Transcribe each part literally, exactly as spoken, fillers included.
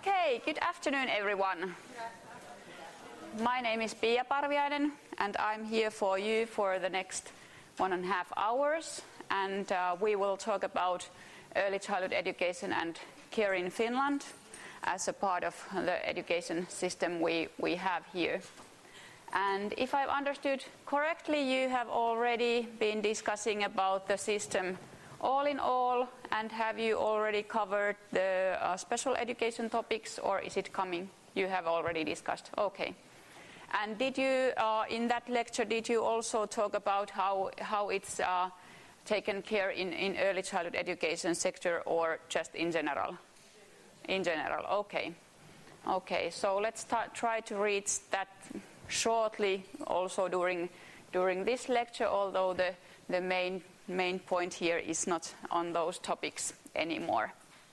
Okay, good afternoon everyone. My name is Pia Parviainen and I'm here for you for the next one and a half hours, and uh, we will talk about early childhood education and care in Finland as a part of the education system we, we have here. And if I've understood correctly, you have already been discussing about the system all in all, and have you already covered the uh, special education topics, or is it coming? You have already discussed. Okay. And did you, uh, in that lecture, did you also talk about how how it's uh, taken care in, in early childhood education sector, or just in general? In general, okay. Okay, so let's start, try to read that shortly also during during this lecture, although the, the main main point here is not on those topics anymore.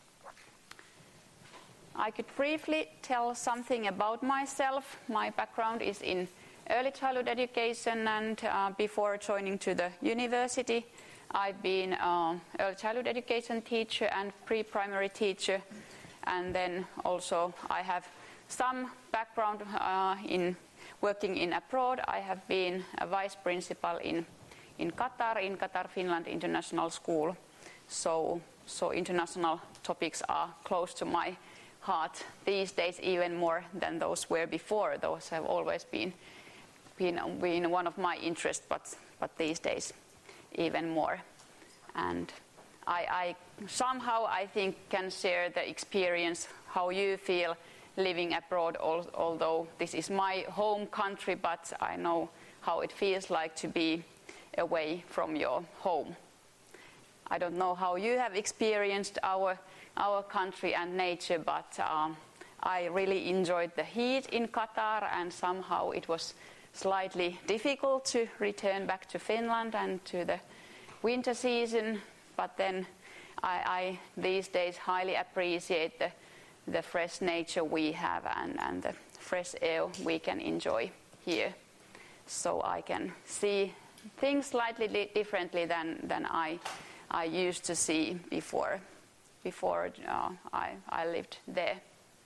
I could briefly tell something about myself. My background is in early childhood education, and uh, before joining to the university, I've been an uh, early childhood education teacher and pre-primary teacher, and then also I have some background uh, in working in abroad. I have been a vice principal in in Qatar, in Qatar Finland International School. So, so international topics are close to my heart these days, even more than those were before. Those have always been been, been one of my interests, but but these days even more. And I, I somehow I think can share the experience how you feel living abroad, although this is my home country, but I know how it feels like to be away from your home. I don't know how you have experienced our our country and nature, but um, I really enjoyed the heat in Qatar, and somehow it was slightly difficult to return back to Finland and to the winter season. But then I, I these days highly appreciate the the fresh nature we have and, and the fresh air we can enjoy here. So I can see things slightly li- differently than, than I I used to see before before uh, I, I lived there.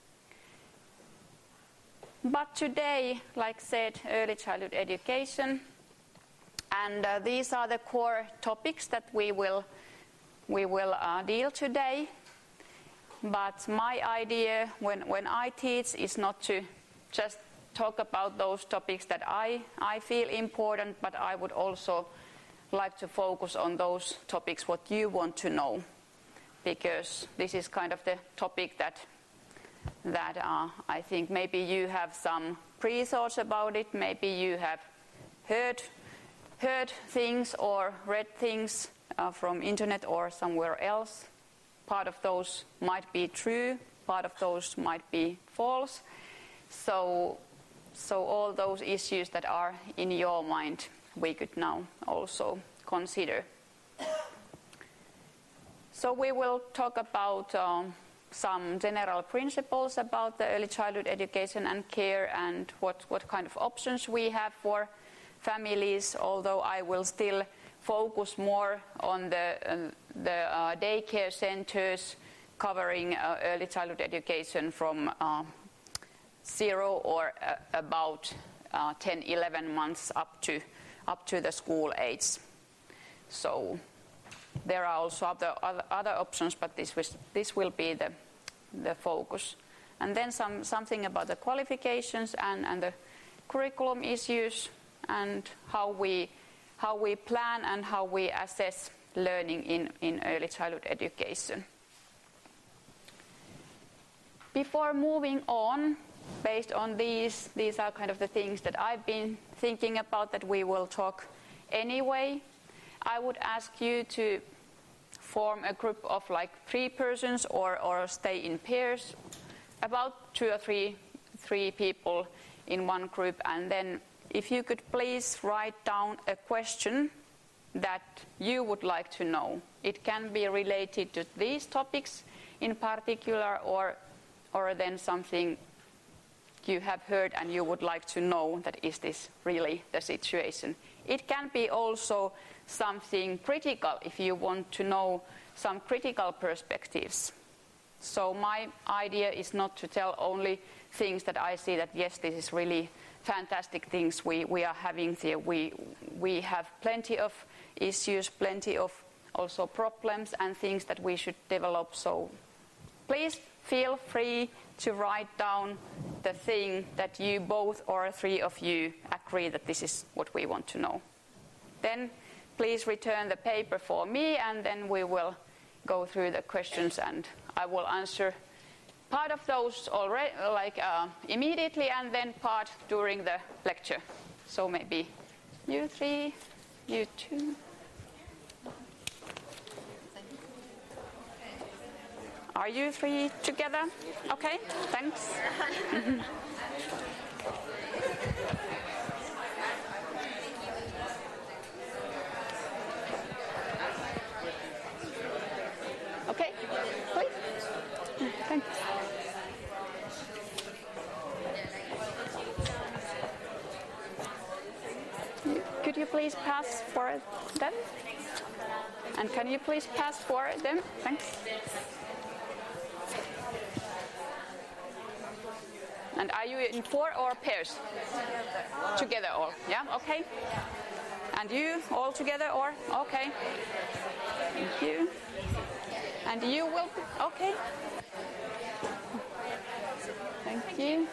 But today, like said, early childhood education, and uh, these are the core topics that we will we will uh, deal today. But my idea when when I teach is not to just talk about those topics that I, I feel important, but I would also like to focus on those topics what you want to know, because this is kind of the topic that that uh, I think maybe you have some pre-thoughts about it, maybe you have heard heard things or read things uh, from internet or somewhere else. Part of those might be true, part of those might be false. So So all those issues that are in your mind, we could now also consider. So we will talk about um, some general principles about the early childhood education and care, and what, what kind of options we have for families, although I will still focus more on the, uh, the uh, daycare centers covering uh, early childhood education from uh, zero or uh, about uh, ten, eleven months up to up to the school age. So there are also other other, other options, but this was this will be the the focus. And then some something about the qualifications and, and the curriculum issues, and how we how we plan and how we assess learning in, in early childhood education. Before moving on, based on these, these are kind of the things that I've been thinking about that we will talk anyway. I would ask you to form a group of like three persons or, or stay in pairs, about two or three, three people in one group, and then if you could please write down a question that you would like to know. It can be related to these topics in particular, or or then something you have heard and you would like to know that is this really the situation. It can be also something critical if you want to know some critical perspectives. So my idea is not to tell only things that I see that yes, this is really fantastic things we, we are having here. We, we have plenty of issues, plenty of also problems and things that we should develop. So please feel free to write down the thing that you both or three of you agree that this is what we want to know. Then please return the paper for me, and then we will go through the questions and I will answer part of those already, like uh, immediately, and then part during the lecture. So maybe you three, you two. Are you three together? Okay, thanks. Okay, please. Thanks. Could you please pass for them? And can you please pass for them? Thanks. And are you in four or pairs? Together. Together all, yeah, okay. And you all together or? Okay. Thank you. And you will, okay. Thank you.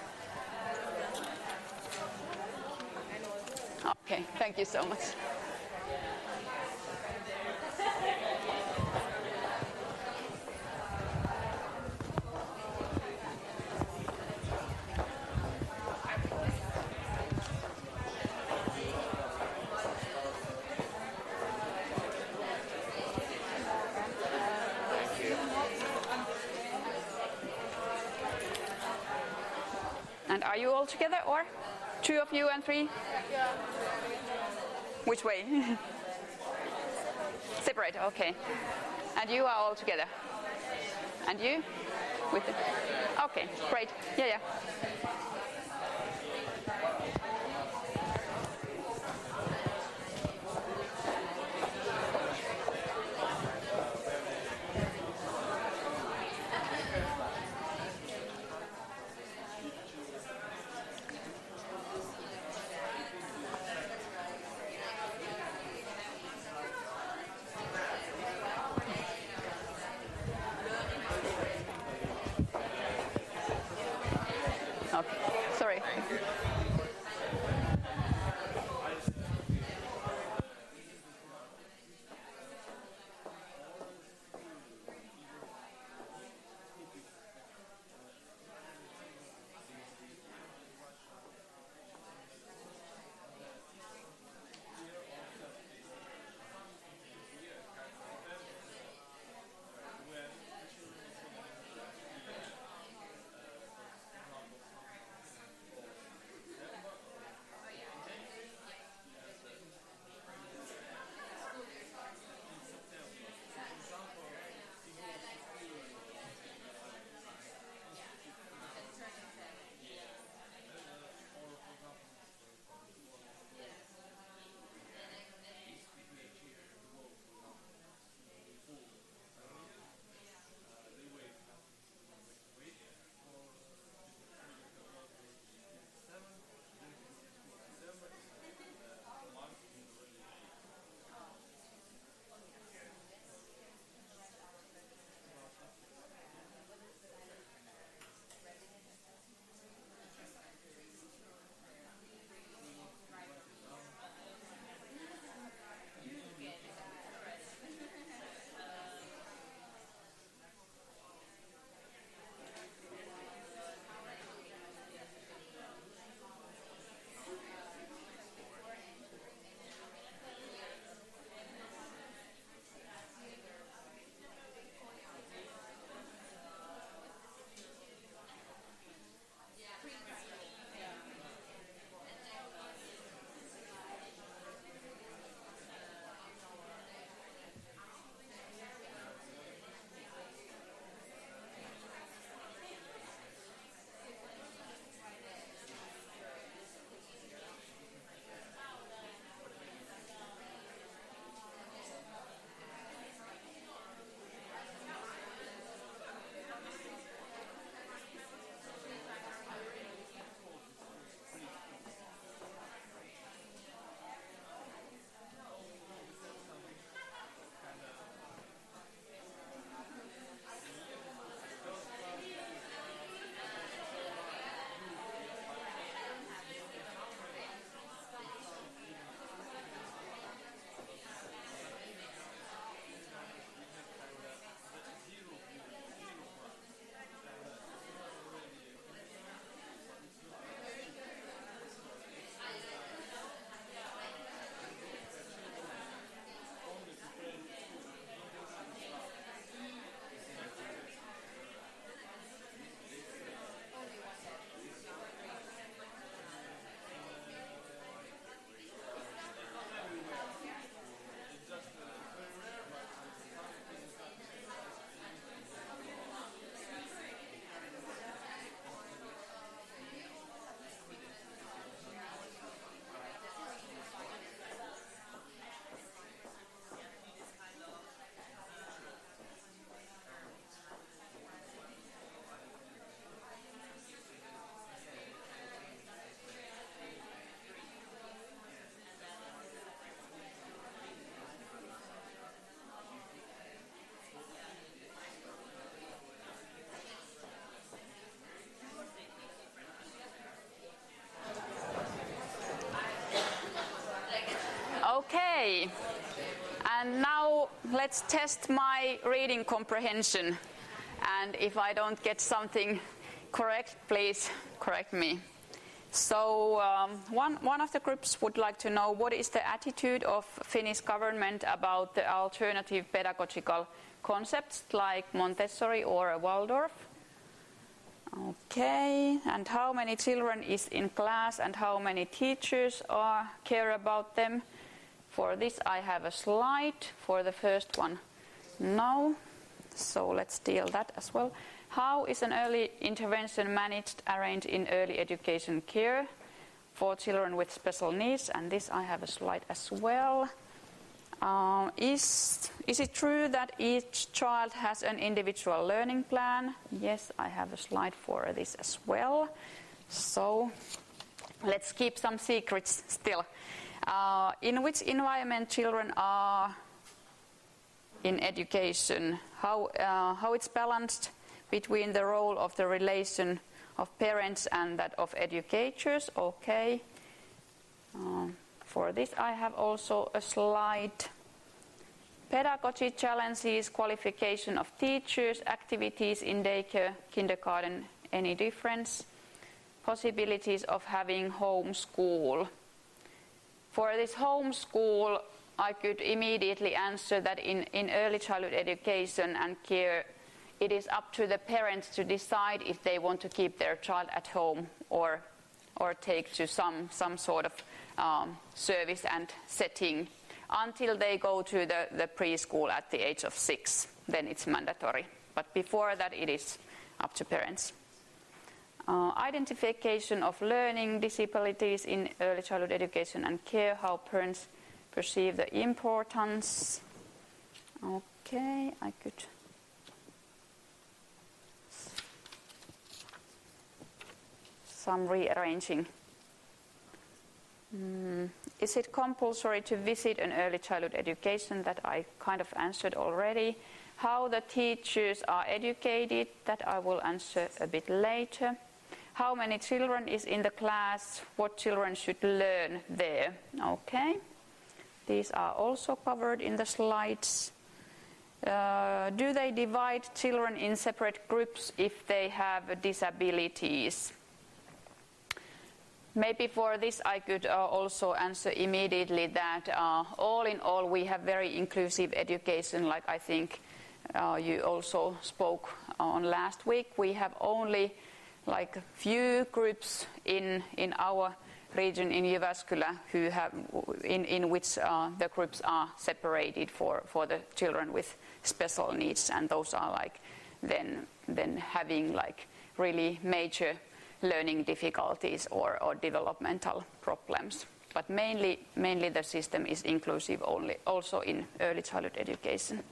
Okay, thank you so much. And are you all together or two of you and three? Yeah. Which way? Separate, okay. And you are all together? And you? With it? Okay, great. Yeah, yeah. Okay. me. And now let's test my reading comprehension. And if I don't get something correct, please correct me. So um, one, one of the groups would like to know what is the attitude of Finnish government about the alternative pedagogical concepts like Montessori or Waldorf. Okay, and how many children is in class and how many teachers are, care about them? For this I have a slide. For the first one, no. So let's deal that as well. How is an early intervention managed, arranged in early education care for children with special needs? And this I have a slide as well. Uh, is, is it true that each child has an individual learning plan? Yes, I have a slide for this as well. So let's keep some secrets still. Uh, in which environment children are in education? How, uh, how it's balanced between the role of the relation of parents and that of educators? Okay. Um, For this I have also a slide. Pedagogy challenges, qualification of teachers, activities in daycare, kindergarten, any difference? Possibilities of having homeschool. For this homeschool, I could immediately answer that in, in early childhood education and care, it is up to the parents to decide if they want to keep their child at home or, or take to some, some sort of Um, service and setting until they go to the, the preschool at the age of six. Then it's mandatory. But before that, it is up to parents. Uh, identification of learning disabilities in early childhood education and care, how parents perceive the importance. Okay, I could... Some rearranging. Mm. Is it compulsory to visit an early childhood education? That I kind of answered already. How the teachers are educated? That I will answer a bit later. How many children is in the class? What children should learn there? Okay. These are also covered in the slides. Uh, do they divide children in separate groups if they have disabilities? Maybe for this I could uh, also answer immediately that uh, all in all we have very inclusive education, like I think uh, you also spoke on last week. We have only like a few groups in in our region in Jyväskylä who have in in which uh, the groups are separated for for the children with special needs, and those are like then then having like really major learning difficulties or, or developmental problems. But mainly, mainly the system is inclusive only, also in early childhood education.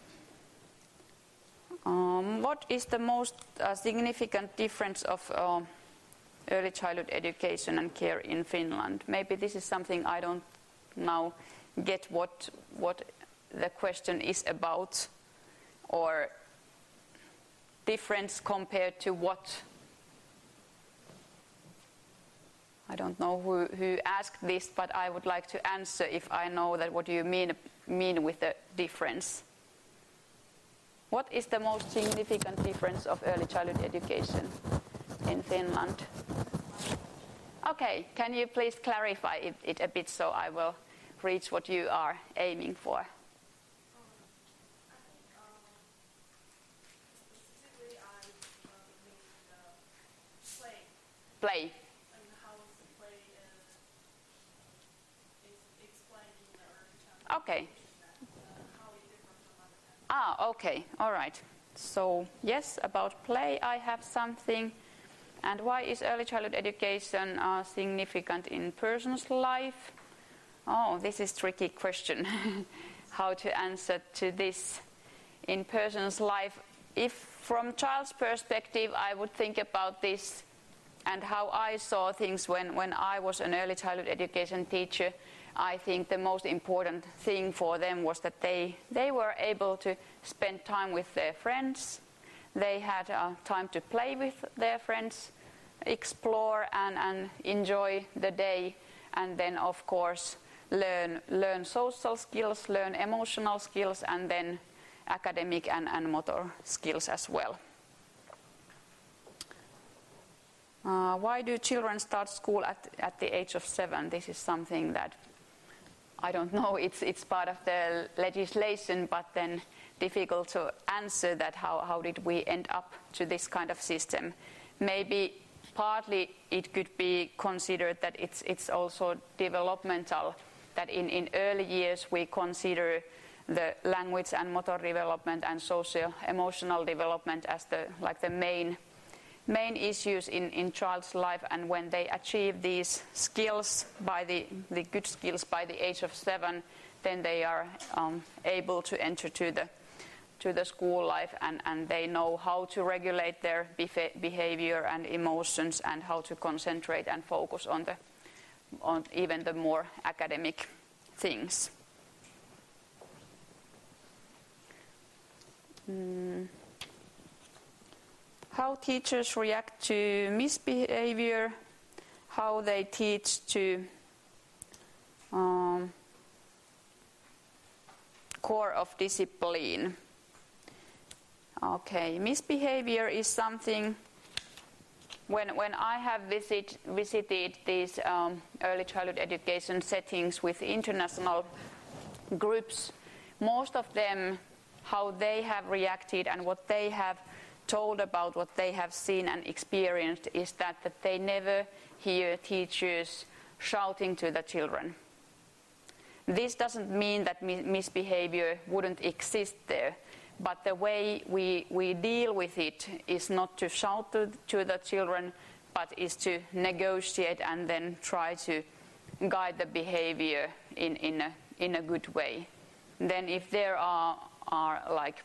Um, what is the most uh, significant difference of uh, early childhood education and care in Finland? Maybe this is something I don't now get what, what the question is about, or difference compared to what. I don't know who, who asked this, but I would like to answer if I know that what you mean, mean with the difference. What is the most significant difference of early childhood education in Finland? Okay, can you please clarify it, it a bit so I will reach what you are aiming for? Play. Okay. Ah, okay. All right. So, yes, about play I have something. And why is early childhood education uh, significant in person's life? Oh, this is a tricky question. How to answer to this in person's life. If from child's perspective I would think about this and how I saw things when, when I was an early childhood education teacher, I think the most important thing for them was that they, they were able to spend time with their friends. They had uh, time to play with their friends, explore and, and enjoy the day, and then of course learn, learn social skills, learn emotional skills, and then academic and, and motor skills as well. Uh, why do children start school at, at the age of seven? This is something that I don't know. It's, it's part of the legislation, but then difficult to answer that. How, how did we end up to this kind of system? Maybe partly it could be considered that it's, it's also developmental, that in, in early years we consider the language and motor development and socio-emotional development as the, like the main main issues in, in child's life, and when they achieve these skills, by the, the good skills by the age of seven, then they are um, able to enter to the to the school life, and, and they know how to regulate their behavior and emotions, and how to concentrate and focus on the on even the more academic things. Mm. How teachers react to misbehavior, how they teach to um, core of discipline. Okay, misbehavior is something, when, when I have visit, visited these um, early childhood education settings with international groups, most of them, how they have reacted and what they have told about what they have seen and experienced is that, that they never hear teachers shouting to the children. This doesn't mean that mi- misbehavior wouldn't exist there, but the way we, we deal with it is not to shout to, to the children, but is to negotiate and then try to guide the behavior in, in, a, in a good way. Then if there are, are like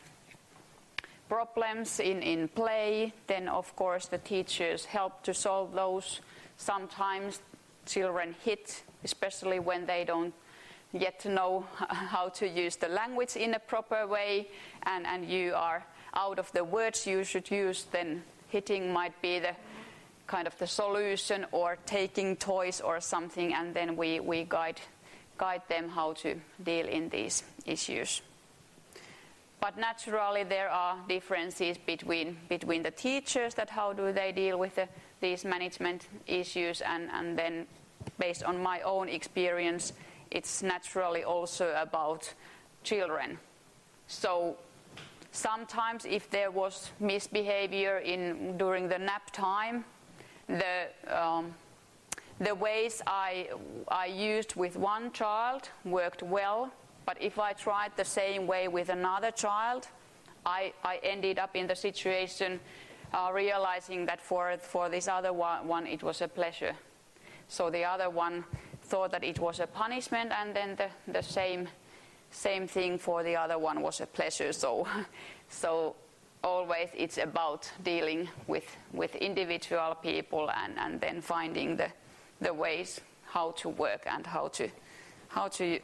problems in, in play, then of course the teachers help to solve those. Sometimes children hit, especially when they don't yet know how to use the language in a proper way, and, and you are out of the words you should use, then hitting might be the kind of the solution, or taking toys or something, and then we, we guide, guide them how to deal in these issues. But naturally there are differences between between the teachers, that how do they deal with the, these management issues, and, and then based on my own experience, it's naturally also about children. So sometimes if there was misbehavior in during the nap time, the um, the ways I I used with one child worked well. But if I tried the same way with another child, I, I ended up in the situation uh, realizing that for, for this other one, one it was a pleasure. So the other one thought that it was a punishment, and then the, the same same thing for the other one was a pleasure. So, so always it's about dealing with, with individual people, and, and then finding the, the ways how to work and how to how to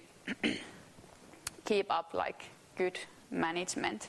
keep up like good management.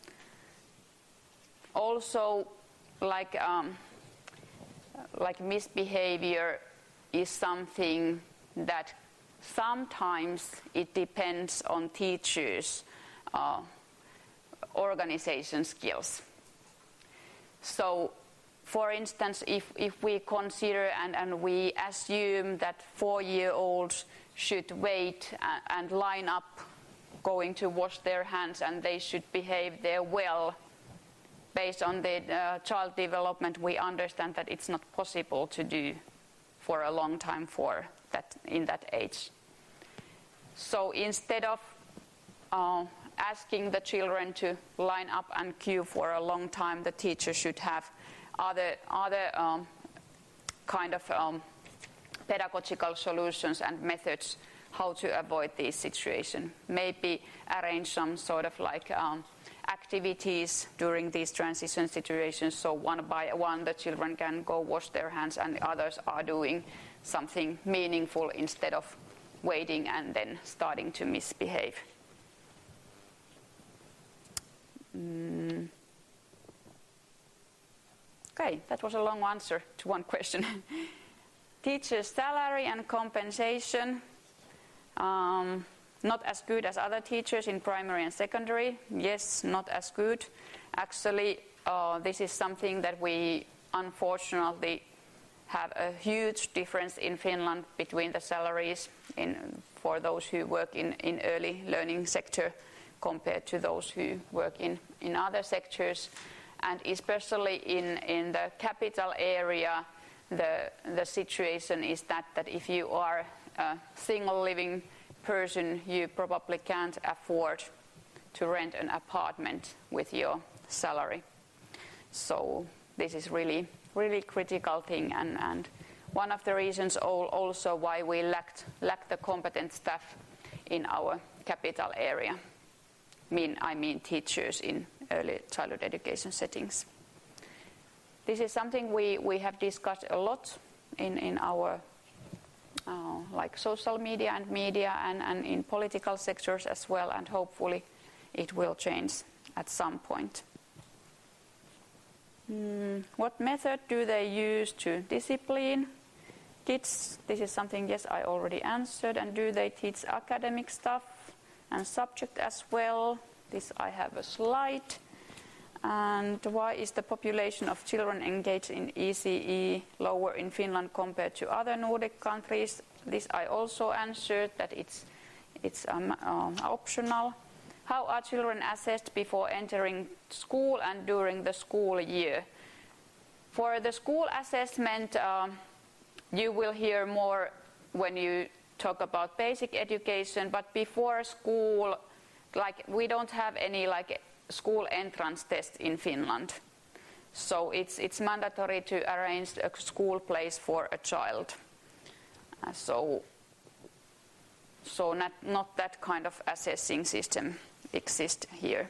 Also, like um, like misbehavior is something that sometimes it depends on teachers' uh, organization skills. So, for instance, if, if we consider and, and we assume that four-year-olds should wait and, and line up going to wash their hands, and they should behave there well, based on the uh, child development, we understand that it's not possible to do for a long time for that in that age. So instead of uh, asking the children to line up and queue for a long time, the teacher should have other other um, kind of um, pedagogical solutions and methods how to avoid these situations. Maybe arrange some sort of like um, activities during these transition situations, so one by one the children can go wash their hands and the others are doing something meaningful instead of waiting and then starting to misbehave. Mm. Okay, that was a long answer to one question. Teacher's salary and compensation. Um, not as good as other teachers in primary and secondary. Yes, not as good. Actually, uh, this is something that we unfortunately have a huge difference in Finland between the salaries in, for those who work in, in early learning sector compared to those who work in, in other sectors. And especially in, in the capital area, the, the situation is that, that if you are a single living person, you probably can't afford to rent an apartment with your salary. So this is really, really critical thing, and, and one of the reasons also why we lacked, lack the competent staff in our capital area. Mean, I mean teachers in early childhood education settings. This is something we, we have discussed a lot in, in our uh, like social media and media and, and in political sectors as well, and hopefully it will change at some point. Mm, what method do they use to discipline kids? This is something, yes, I already answered. And do they teach academic stuff and subject as well? This I have a slide. And why is the population of children engaged in E C E lower in Finland compared to other Nordic countries? This I also answered, that it's, it's um, um, optional. How are children assessed before entering school and during the school year? For the school assessment, um, you will hear more when you talk about basic education, but before school, like we don't have any like school entrance test in Finland. So it's, it's mandatory to arrange a school place for a child. Uh, so so not, not that kind of assessing system exist here.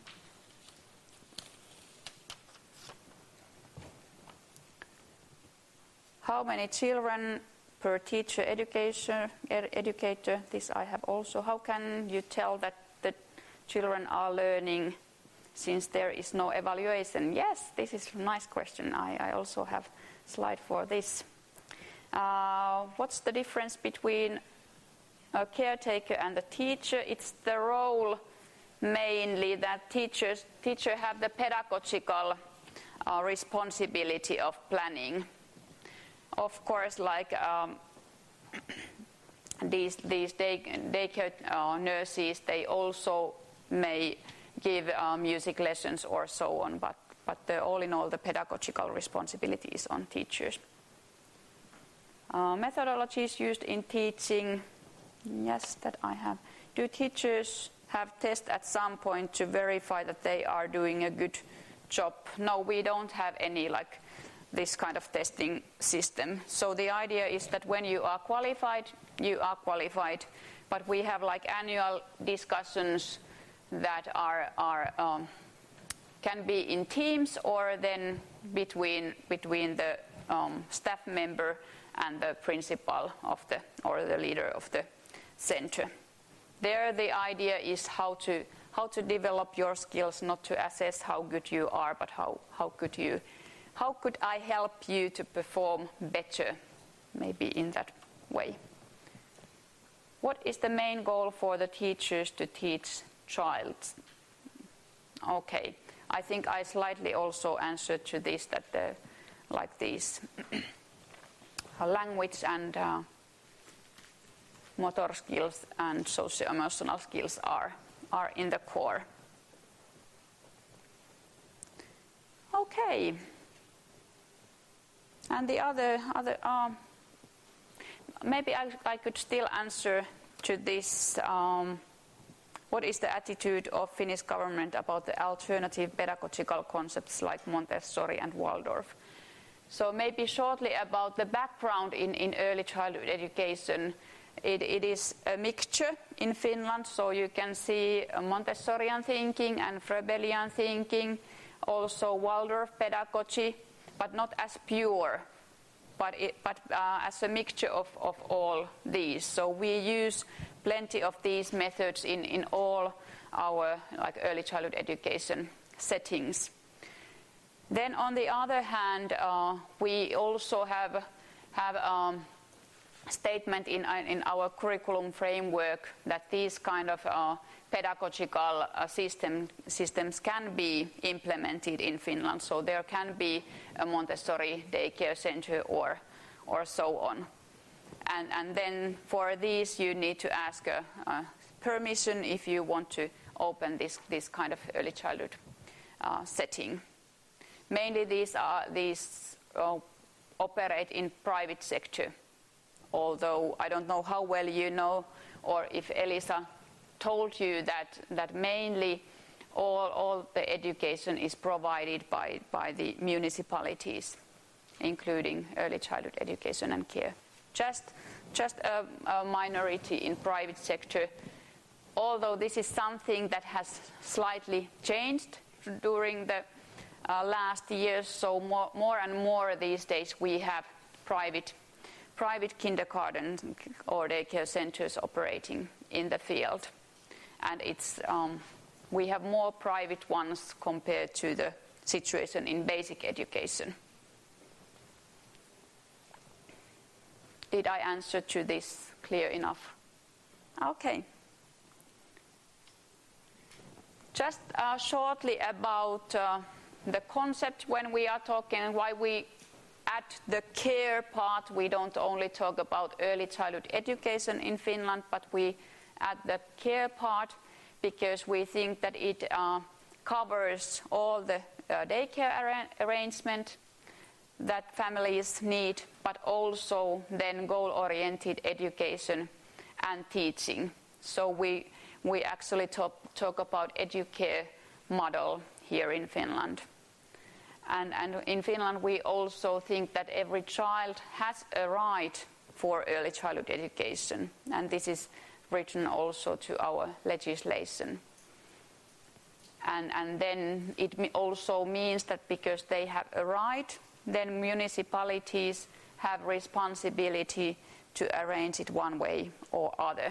How many children per teacher education, ed, educator? This I have also. How can you tell that the children are learning since there is no evaluation? Yes, this is a nice question. I, I also have a slide for this. Uh, what's the difference between a caretaker and a teacher? It's the role mainly that teachers teacher have the pedagogical uh, responsibility of planning. Of course, like um, these these day, daycare uh, nurses, they also may give uh, music lessons or so on, but but the, all in all, the pedagogical responsibility is on teachers. Uh, methodologies used in teaching. Yes, that I have. Do teachers have tests at some point to verify that they are doing a good job? No, we don't have any like this kind of testing system. So the idea is that when you are qualified, you are qualified, but we have like annual discussions that are are um, can be in teams or then between between the um, staff member and the principal of the or the leader of the center. There the idea is how to how to develop your skills, not to assess how good you are, but how how could you how could I help you to perform better, maybe in that way. What is the main goal for the teachers to teach child? Okay, I think I slightly also answered to this, that the like these language and uh, motor skills and socio-emotional skills are are in the core. Okay. And the other other um, maybe I, I could still answer to this. Um, what is the attitude of Finnish government about the alternative pedagogical concepts like Montessori and Waldorf? So maybe shortly about the background in, in early childhood education. It, it is a mixture in Finland, so you can see Montessorian thinking and Froebelian thinking, also Waldorf pedagogy, but not as pure, but, it, but uh, as a mixture of, of all these. So we use plenty of these methods in, in all our like early childhood education settings. Then on the other hand, uh, we also have have um, statement in, in our curriculum framework that these kind of uh, pedagogical uh, system, systems can be implemented in Finland. So there can be a Montessori daycare center or, or so on. And, and then for these you need to ask a, a permission if you want to open this, this kind of early childhood uh, setting. Mainly these, are, these uh, operate in private sector. Although I don't know how well you know, or if Elisa told you that, that mainly all, all the education is provided by, by the municipalities, including early childhood education and care. Just, just a, a minority in private sector, although this is something that has slightly changed during the uh, last years, so more, more and more these days we have private private kindergartens or daycare centers operating in the field. And it's, um, we have more private ones compared to the situation in basic education. Did I answer to this clear enough? Okay. Just uh, shortly about uh, the concept when we are talking, why we at the care part, we don't only talk about early childhood education in Finland, but we add the care part because we think that it uh, covers all the uh, daycare arra- arrangement that families need, but also then goal-oriented education and teaching. So we, we actually talk, talk about educare model here in Finland. And, and in Finland, we also think that every child has a right for early childhood education. And this is written also to our legislation. And, and then it also means that because they have a right, then municipalities have responsibility to arrange it one way or other.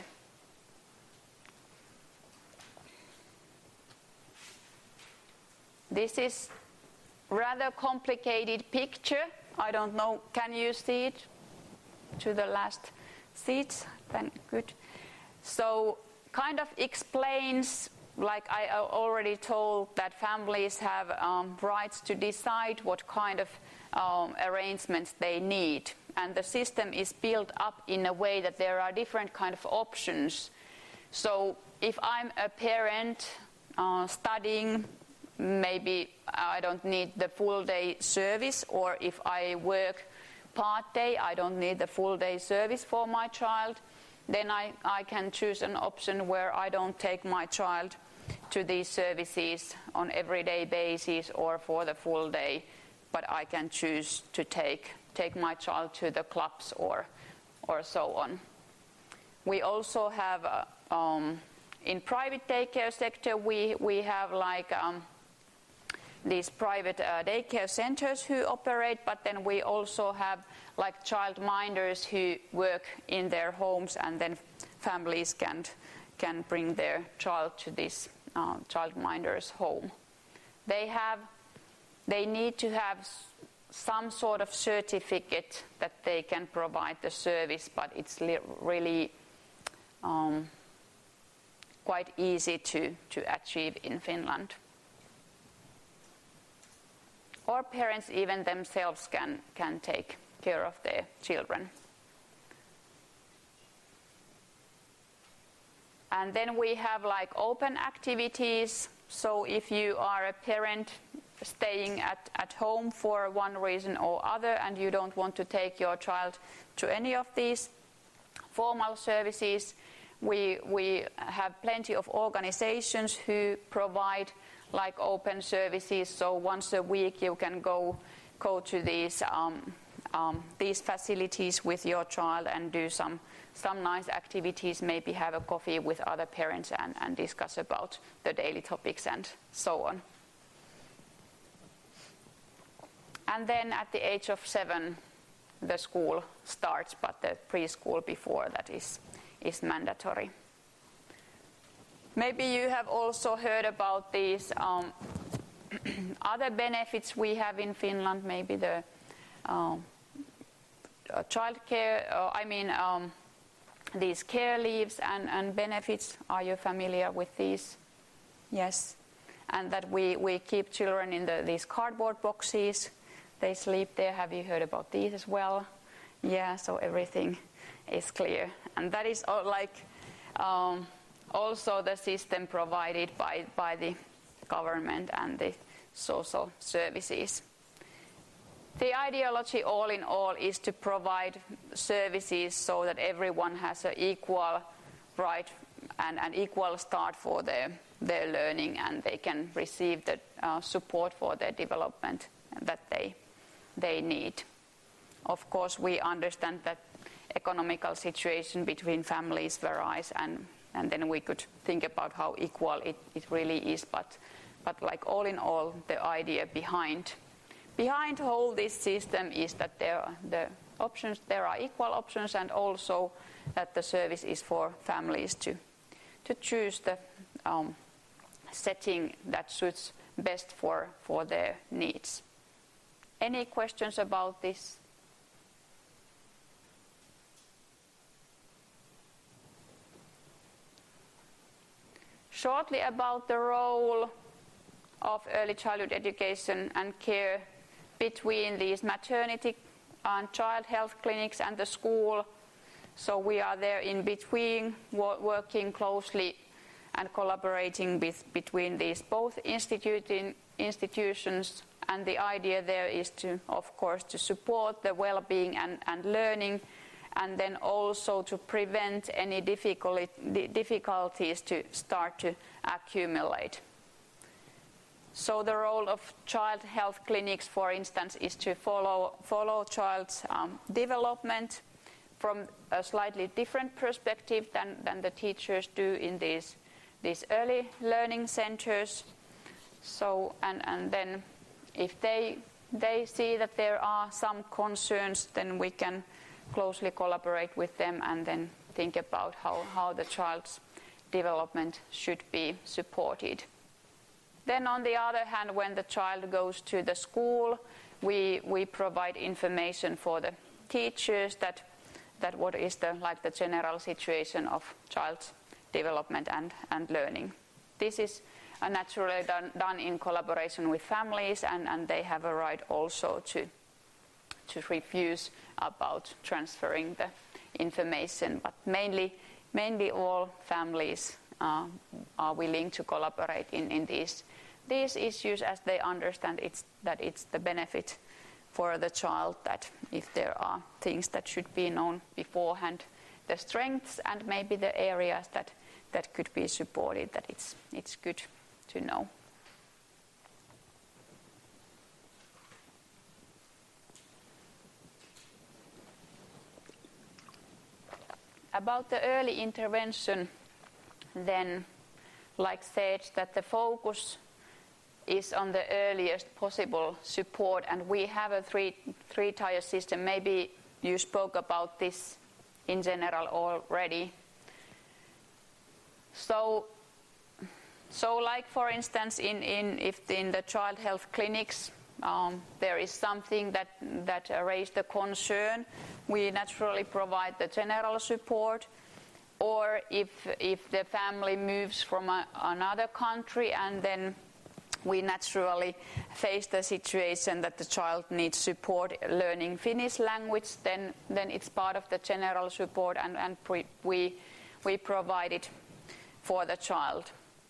This is rather complicated picture. I don't know, can you see it to the last seats? Then good. So kind of explains, like I already told, that families have um, rights to decide what kind of um, arrangements they need. And the system is built up in a way that there are different kind of options. So if I'm a parent uh, studying, maybe I don't need the full day service, or if I work part day, I don't need the full day service for my child, then I, I can choose an option where I don't take my child to these services on everyday basis or for the full day, but I can choose to take, take my child to the clubs or, or so on. We also have, uh, um, in private daycare sector, we, we have like um, these private uh, daycare centers who operate, but then we also have like child minders who work in their homes, and then families can can bring their child to this uh, child minders home. They have, they need to have some sort of certificate that they can provide the service, but it's li- really um, quite easy to, to achieve in Finland. Or parents even themselves can, can take care of their children. And then we have like open activities. So if you are a parent staying at, at home for one reason or other and you don't want to take your child to any of these formal services, we, we have plenty of organizations who provide like open services. So once a week you can go go to these um, um, these facilities with your child and do some some nice activities, maybe have a coffee with other parents and, and discuss about the daily topics and so on. And then at the age of seven the school starts, but the preschool before that is is mandatory. Maybe you have also heard about these um, other benefits we have in Finland, maybe the uh, uh, child care, uh, I mean um, these care leaves and, and benefits. Are you familiar with these? Yes. And that we, we keep children in the, these cardboard boxes. They sleep there. Have you heard about these as well? Yeah, so everything is clear. And that is all like um, also the system provided by, by the government and the social services. The ideology all in all is to provide services so that everyone has an equal right and an equal start for their, their learning, and they can receive the uh, support for their development that they, they need. Of course, we understand that economical situation between families varies, and, and then we could think about how equal it, it really is, but, but like all in all, the idea behind Behind all this system is that there are the options, there are equal options, and also that the service is for families to to choose the um, setting that suits best for, for their needs. Any questions about this? Shortly about the role of early childhood education and care between these maternity and child health clinics and the school. So we are there in between, working closely and collaborating with, between these both institutions, and the idea there is to, of course, to support the well-being and, and learning, and then also to prevent any difficulty, difficulties to start to accumulate. So the role of child health clinics, for instance, is to follow, follow child's um, development from a slightly different perspective than, than the teachers do in these, these early learning centers. So, and, and then if they, they see that there are some concerns, then we can closely collaborate with them and then think about how, how the child's development should be supported. Then on the other hand, when the child goes to the school, we, we provide information for the teachers that, that what is the, like the general situation of child's development and, and learning. This is uh, naturally done, done in collaboration with families, and, and they have a right also to, to refuse about transferring the information. But mainly, mainly all families uh, are willing to collaborate in, in these these issues, as they understand it's, that it's the benefit for the child, that if there are things that should be known beforehand, the strengths and maybe the areas that, that could be supported, that it's, it's good to know. About the early intervention, then, like said, that the focus is on the earliest possible support, and we have a three three tier system. Maybe you spoke about this in general already. So, so like for instance, in in if in the child health clinics um, there is something that that uh, raised a concern, we naturally provide the general support. Or if if the family moves from a, another country, and then we naturally face the situation that the child needs support learning Finnish language, then then it's part of the general support, and, and pre, we we provide it for the child.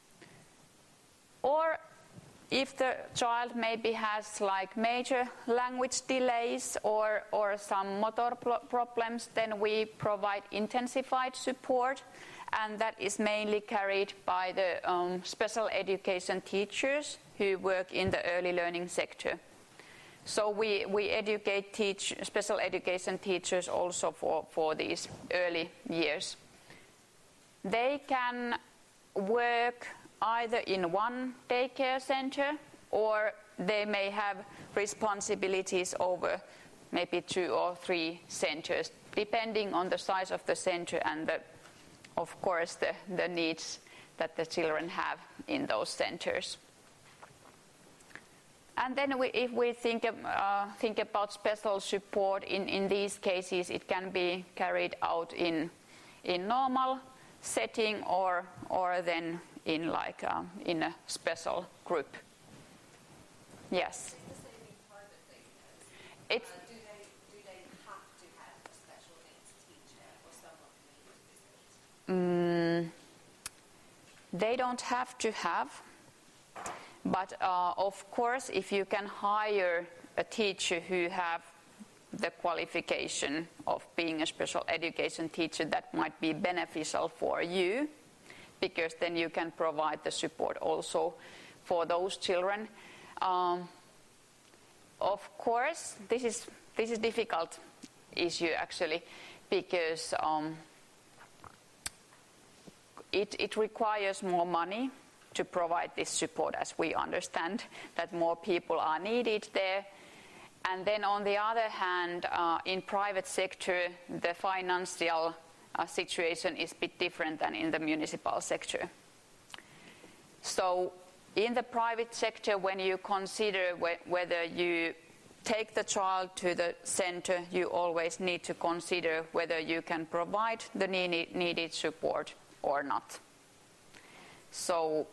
Or if the child maybe has like major language delays or or some motor problems, then we provide intensified support, and that is mainly carried by the um, special education teachers who work in the early learning sector. So we, we educate teach, special education teachers also for, for these early years. They can work either in one daycare center, or they may have responsibilities over maybe two or three centers, depending on the size of the center and the, of course the, the needs that the children have in those centers. And then we, if we think, uh, think about special support, in, in these cases it can be carried out in, in normal setting or, or then in, like, uh, in a special group. Yes? It's the same in private thing. It's, uh, do, they, do they have to have a special needs teacher or someone who needs visit? mm, they don't have to have. But uh, of course, if you can hire a teacher who have the qualification of being a special education teacher, that might be beneficial for you, because then you can provide the support also for those children. Um, of course, this is this is a difficult issue actually, because um, it it requires more money to provide this support, as we understand that more people are needed there. And then on the other hand, uh, in private sector, the financial uh, situation is a bit different than in the municipal sector. So in the private sector, when you consider wh- whether you take the child to the center, you always need to consider whether you can provide the need- needed support or not. So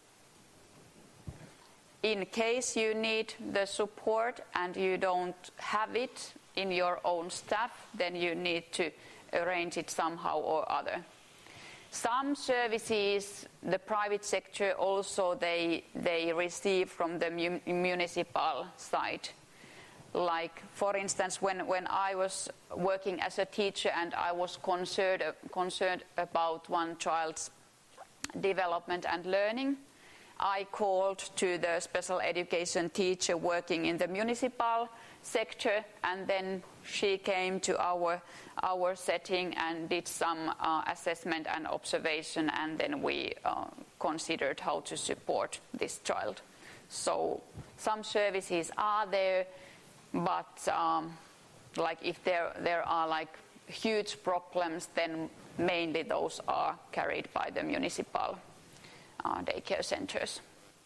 in case you need the support and you don't have it in your own staff, then you need to arrange it somehow or other. Some services, the private sector also, they, they receive from the mu- municipal side. Like, for instance, when, when I was working as a teacher and I was concerned, concerned about one child's development and learning, I called to the special education teacher working in the municipal sector, and then she came to our our setting and did some uh, assessment and observation, and then we uh, considered how to support this child. So some services are there, but um, like if there there are like huge problems, then mainly those are carried by the municipal Uh, daycare centers.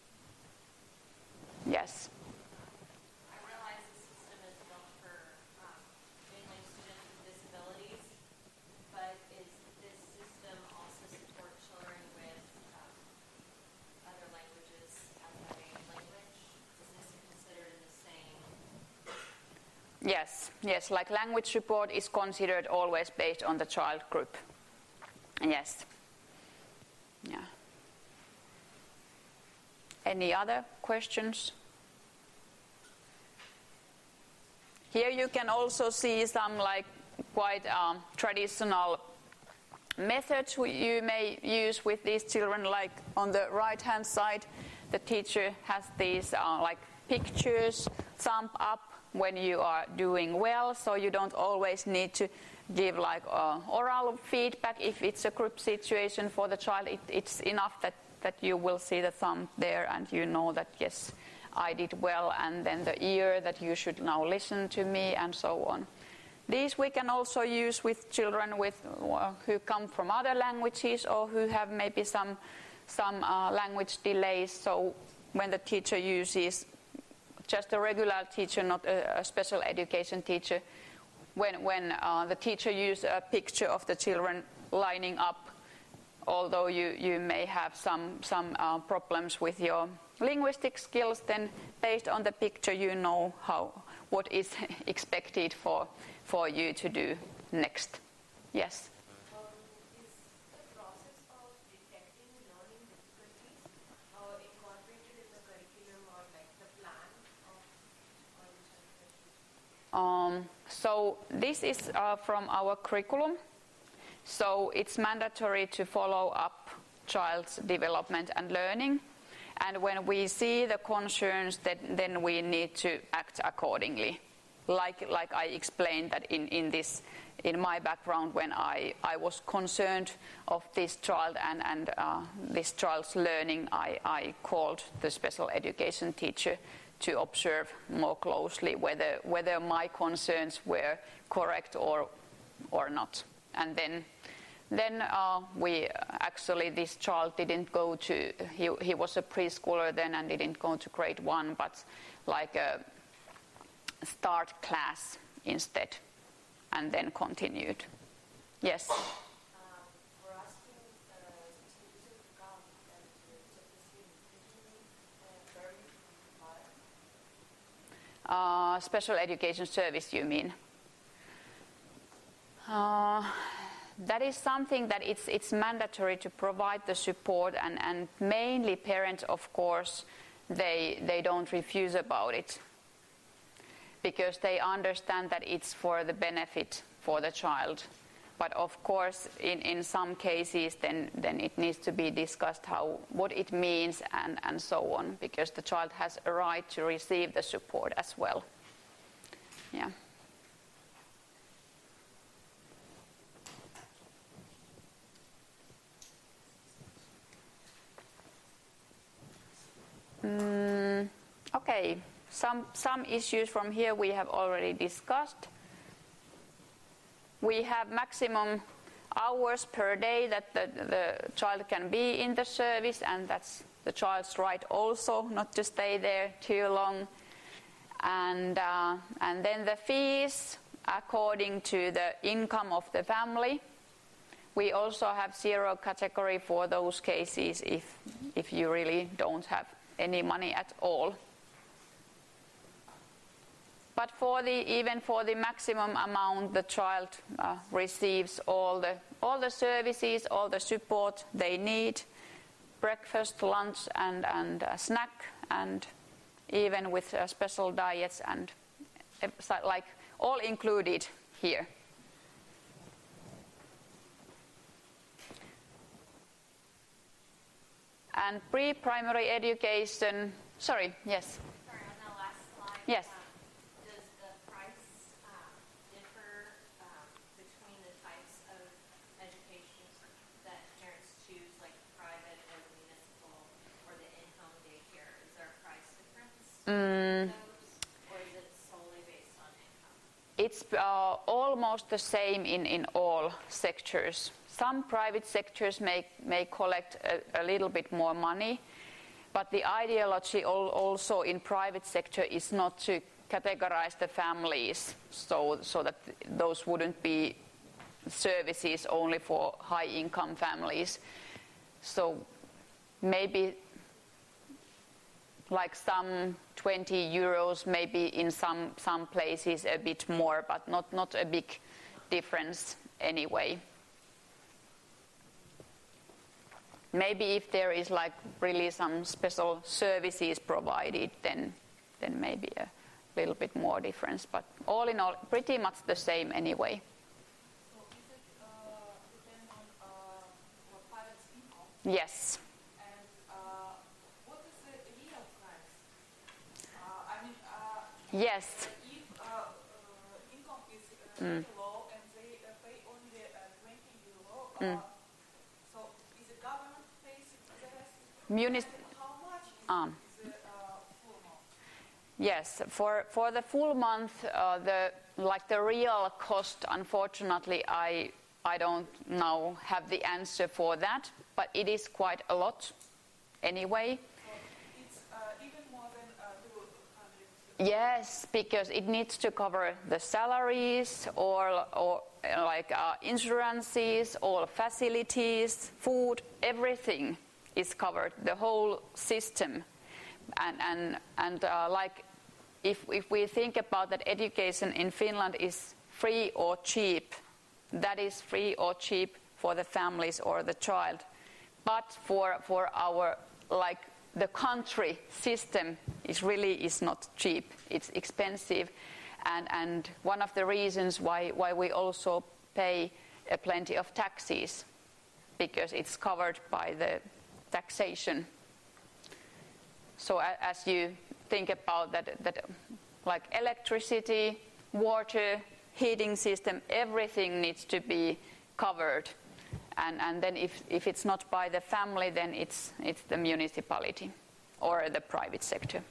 Yes. I realize the system is built for um, mainly students with disabilities, but is this system also support children with um, other languages as a main language? Is this considered in the same? Yes, yes, like language support is considered always based on the child group. Yes. Yeah. Any other questions? Here you can also see some like quite um, traditional methods you may use with these children. Like on the right hand side, the teacher has these uh, like pictures, thumb up when you are doing well, so you don't always need to give like uh, oral feedback. If it's a group situation for the child, it, it's enough that that you will see the thumb there and you know that yes, I did well, and then the ear that you should now listen to me, and so on. These we can also use with children with uh, who come from other languages or who have maybe some some uh, language delays. So when the teacher uses just a regular teacher, not a, a special education teacher, when when uh, the teacher uses a picture of the children lining up, although you, you may have some, some uh, problems with your linguistic skills, then based on the picture you know how what is expected for, for you to do next. Yes? Um, is the process of detecting learning difficulties uh, incorporated in the curriculum or like the plan of Um, so this is uh, from our curriculum. So it's mandatory to follow up child's development and learning. And when we see the concerns, that, then we need to act accordingly. Like, like I explained that in, in, this, in my background, when I, I was concerned of this child and, and uh, this child's learning, I, I called the special education teacher to observe more closely whether, whether my concerns were correct or, or not. And then then uh, we actually, this child didn't go to, he, he was a preschooler then and didn't go to grade one, but like a start class instead, and then continued. Yes? Um, we're asking uh, to come and to take the student. Did you need uh, very high? Uh, special education service, you mean? Uh, that is something that it's it's mandatory to provide the support, and, and mainly parents, of course, they they don't refuse about it because they understand that it's for the benefit for the child. But of course, in, in some cases, then then it needs to be discussed how what it means and, and so on, because the child has a right to receive the support as well. Yeah. Mm, okay, some some issues from here we have already discussed. We have maximum hours per day that the, the child can be in the service, and that's the child's right also, not to stay there too long. And uh, and then the fees according to the income of the family. We also have zero category for those cases if if you really don't have any money at all. But for the even for the maximum amount, the child uh, receives all the all the services, all the support they need, breakfast, lunch, and and a snack, and even with uh, special diets and uh, like all included here. And pre-primary education, sorry, yes. Sorry, on the last slide. Yes. Um, does the price um, differ um, between the types of education that parents choose, like private or municipal, or the in-home daycare? Is there a price difference Mm. in those, or is it solely based on income? It's uh, almost the same in, in all sectors. Some private sectors may, may collect a, a little bit more money, but the ideology al- also in private sector is not to categorize the families so, so that those wouldn't be services only for high-income families. So maybe like some twenty euros, maybe in some, some places a bit more, but not, not a big difference anyway. Maybe if there is like really some special services provided, then then maybe a little bit more difference. But all in all, pretty much the same anyway. So is it uh, depend on uh, what parents' income? Yes. And uh, what is the real price? Uh, I mean, uh, Yes. if uh, uh, income is uh, very low and they uh, pay only uh, twenty euro, uh, Mm. so is the government pays the rest? Munis- And how much is, Um. is the uh, full amount? Yes, for for the full month, uh, the like the real cost, unfortunately, I I don't now have the answer for that, but it is quite a lot anyway. So it's uh, even more than uh, two hundred. Yes, because it needs to cover the salaries or or uh, like uh, insurances, all facilities, food, everything is covered, the whole system, and and and uh, like if if we think about that, education in Finland is free or cheap, that is free or cheap for the families or the child, but for for our like the country system is really is not cheap. It's expensive, and and one of the reasons why why we also pay uh, plenty of taxes, because it's covered by the taxation. So a, as you think about that, that like electricity, water, heating system, everything needs to be covered. And, and then if, if it's not by the family, then it's, it's the municipality or the private sector.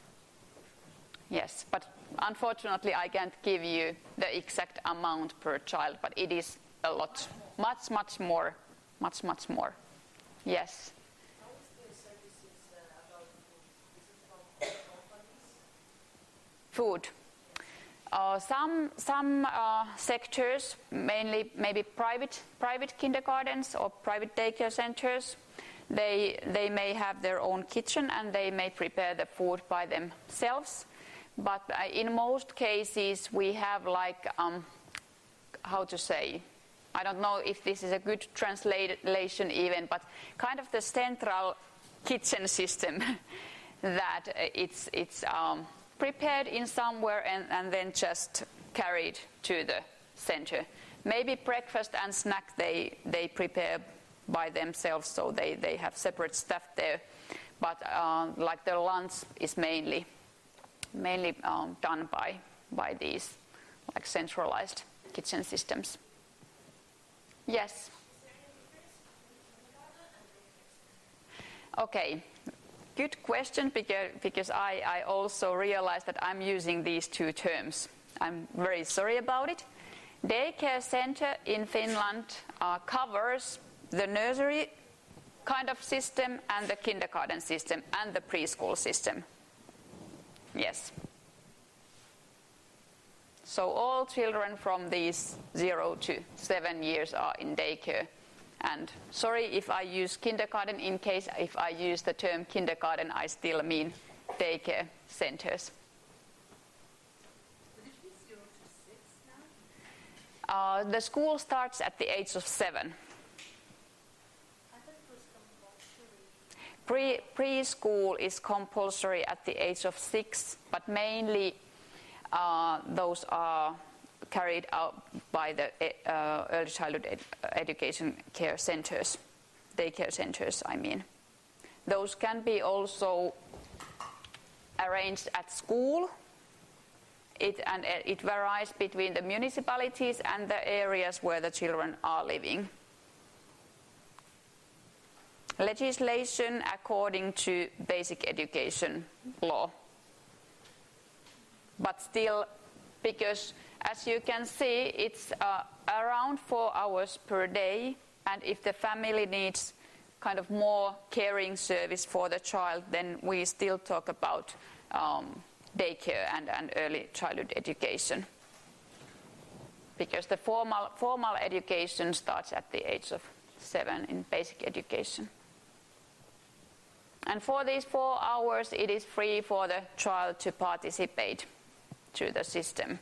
Yes, but unfortunately I can't give you the exact amount per child, but it is a lot, much, much more much, much more. Yes. How is the services uh, about food? Is it from all companies? Food. Uh, some some uh, sectors, mainly maybe private private kindergartens or private daycare centers, they they may have their own kitchen and they may prepare the food by themselves. But uh, in most cases, we have like um, how to say, I don't know if this is a good translation even, but kind of the central kitchen system that it's it's um, prepared in somewhere and, and then just carried to the center. Maybe breakfast and snack they they prepare by themselves, so they, they have separate staff there. But uh, like their lunch is mainly mainly um, done by by these like centralized kitchen systems. Yes. Okay. Good question, because, because I, I also realized that I'm using these two terms. I'm very sorry about it. Daycare center in Finland uh, covers the nursery kind of system and the kindergarten system and the preschool system. Yes. So all children from these zero to seven years are in daycare. And sorry if I use kindergarten, in case if I use the term kindergarten, I still mean daycare centers. Would it be zero to six now? Uh, the school starts at the age of seven. I thought it was compulsory. Pre preschool is compulsory at the age of six, but mainly uh, those are carried out by the uh, early childhood ed education care centers, daycare centers, I mean. Those can be also arranged at school. It, and it varies between the municipalities and the areas where the children are living. Legislation according to basic education law. But still, because as you can see, it's uh, around four hours per day, and if the family needs kind of more caring service for the child, then we still talk about um, daycare and, and early childhood education. Because the formal, formal education starts at the age of seven in basic education. And for these four hours, it is free for the child to participate to the system.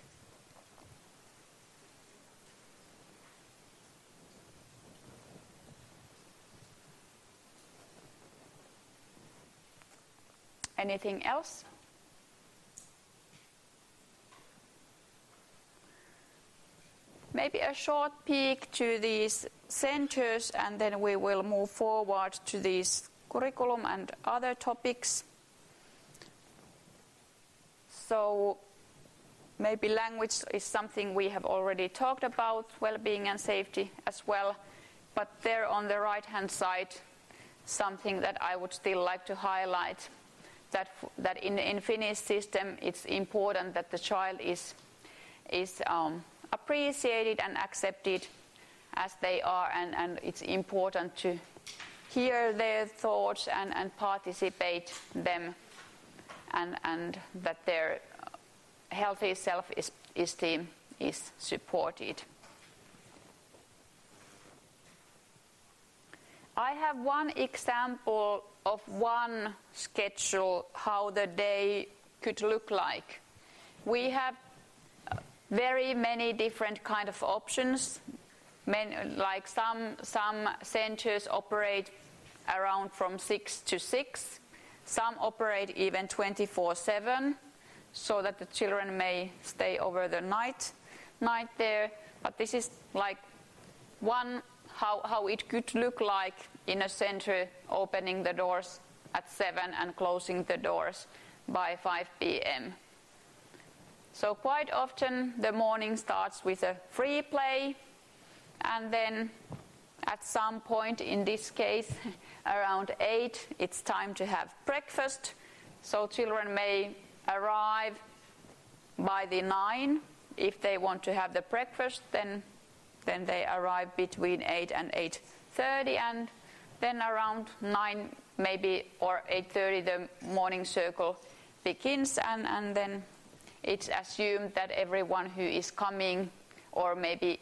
Anything else? Maybe a short peek to these centers, and then we will move forward to these curriculum and other topics. So maybe language is something we have already talked about, well-being and safety as well. But there on the right-hand side, something that I would still like to highlight, that that in in Finnish system it's important that the child is is um, appreciated and accepted as they are, and, and it's important to hear their thoughts and, and participate them, and and that their healthy self-esteem is supported. I have one example of one schedule, how the day could look like. We have very many different kind of options. Like some, some centers operate around from six to six. Some operate even twenty-four seven, so that the children may stay over the night, night there. But this is like one how, how it could look like in a center, opening the doors at seven and closing the doors by five p m So quite often the morning starts with a free play, and then at some point, in this case around eight, it's time to have breakfast. So children may arrive by the nine. If they want to have the breakfast, then then they arrive between eight and eight thirty, and then around nine maybe or eight thirty the morning circle begins, and, and then it's assumed that everyone who is coming, or maybe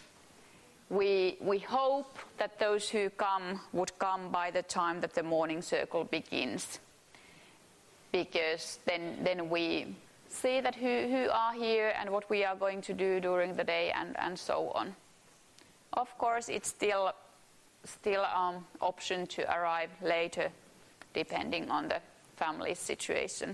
we we hope that those who come would come by the time that the morning circle begins, because then then we see that who, who are here and what we are going to do during the day, and, and so on. Of course, it's still still um, option to arrive later, depending on the family situation.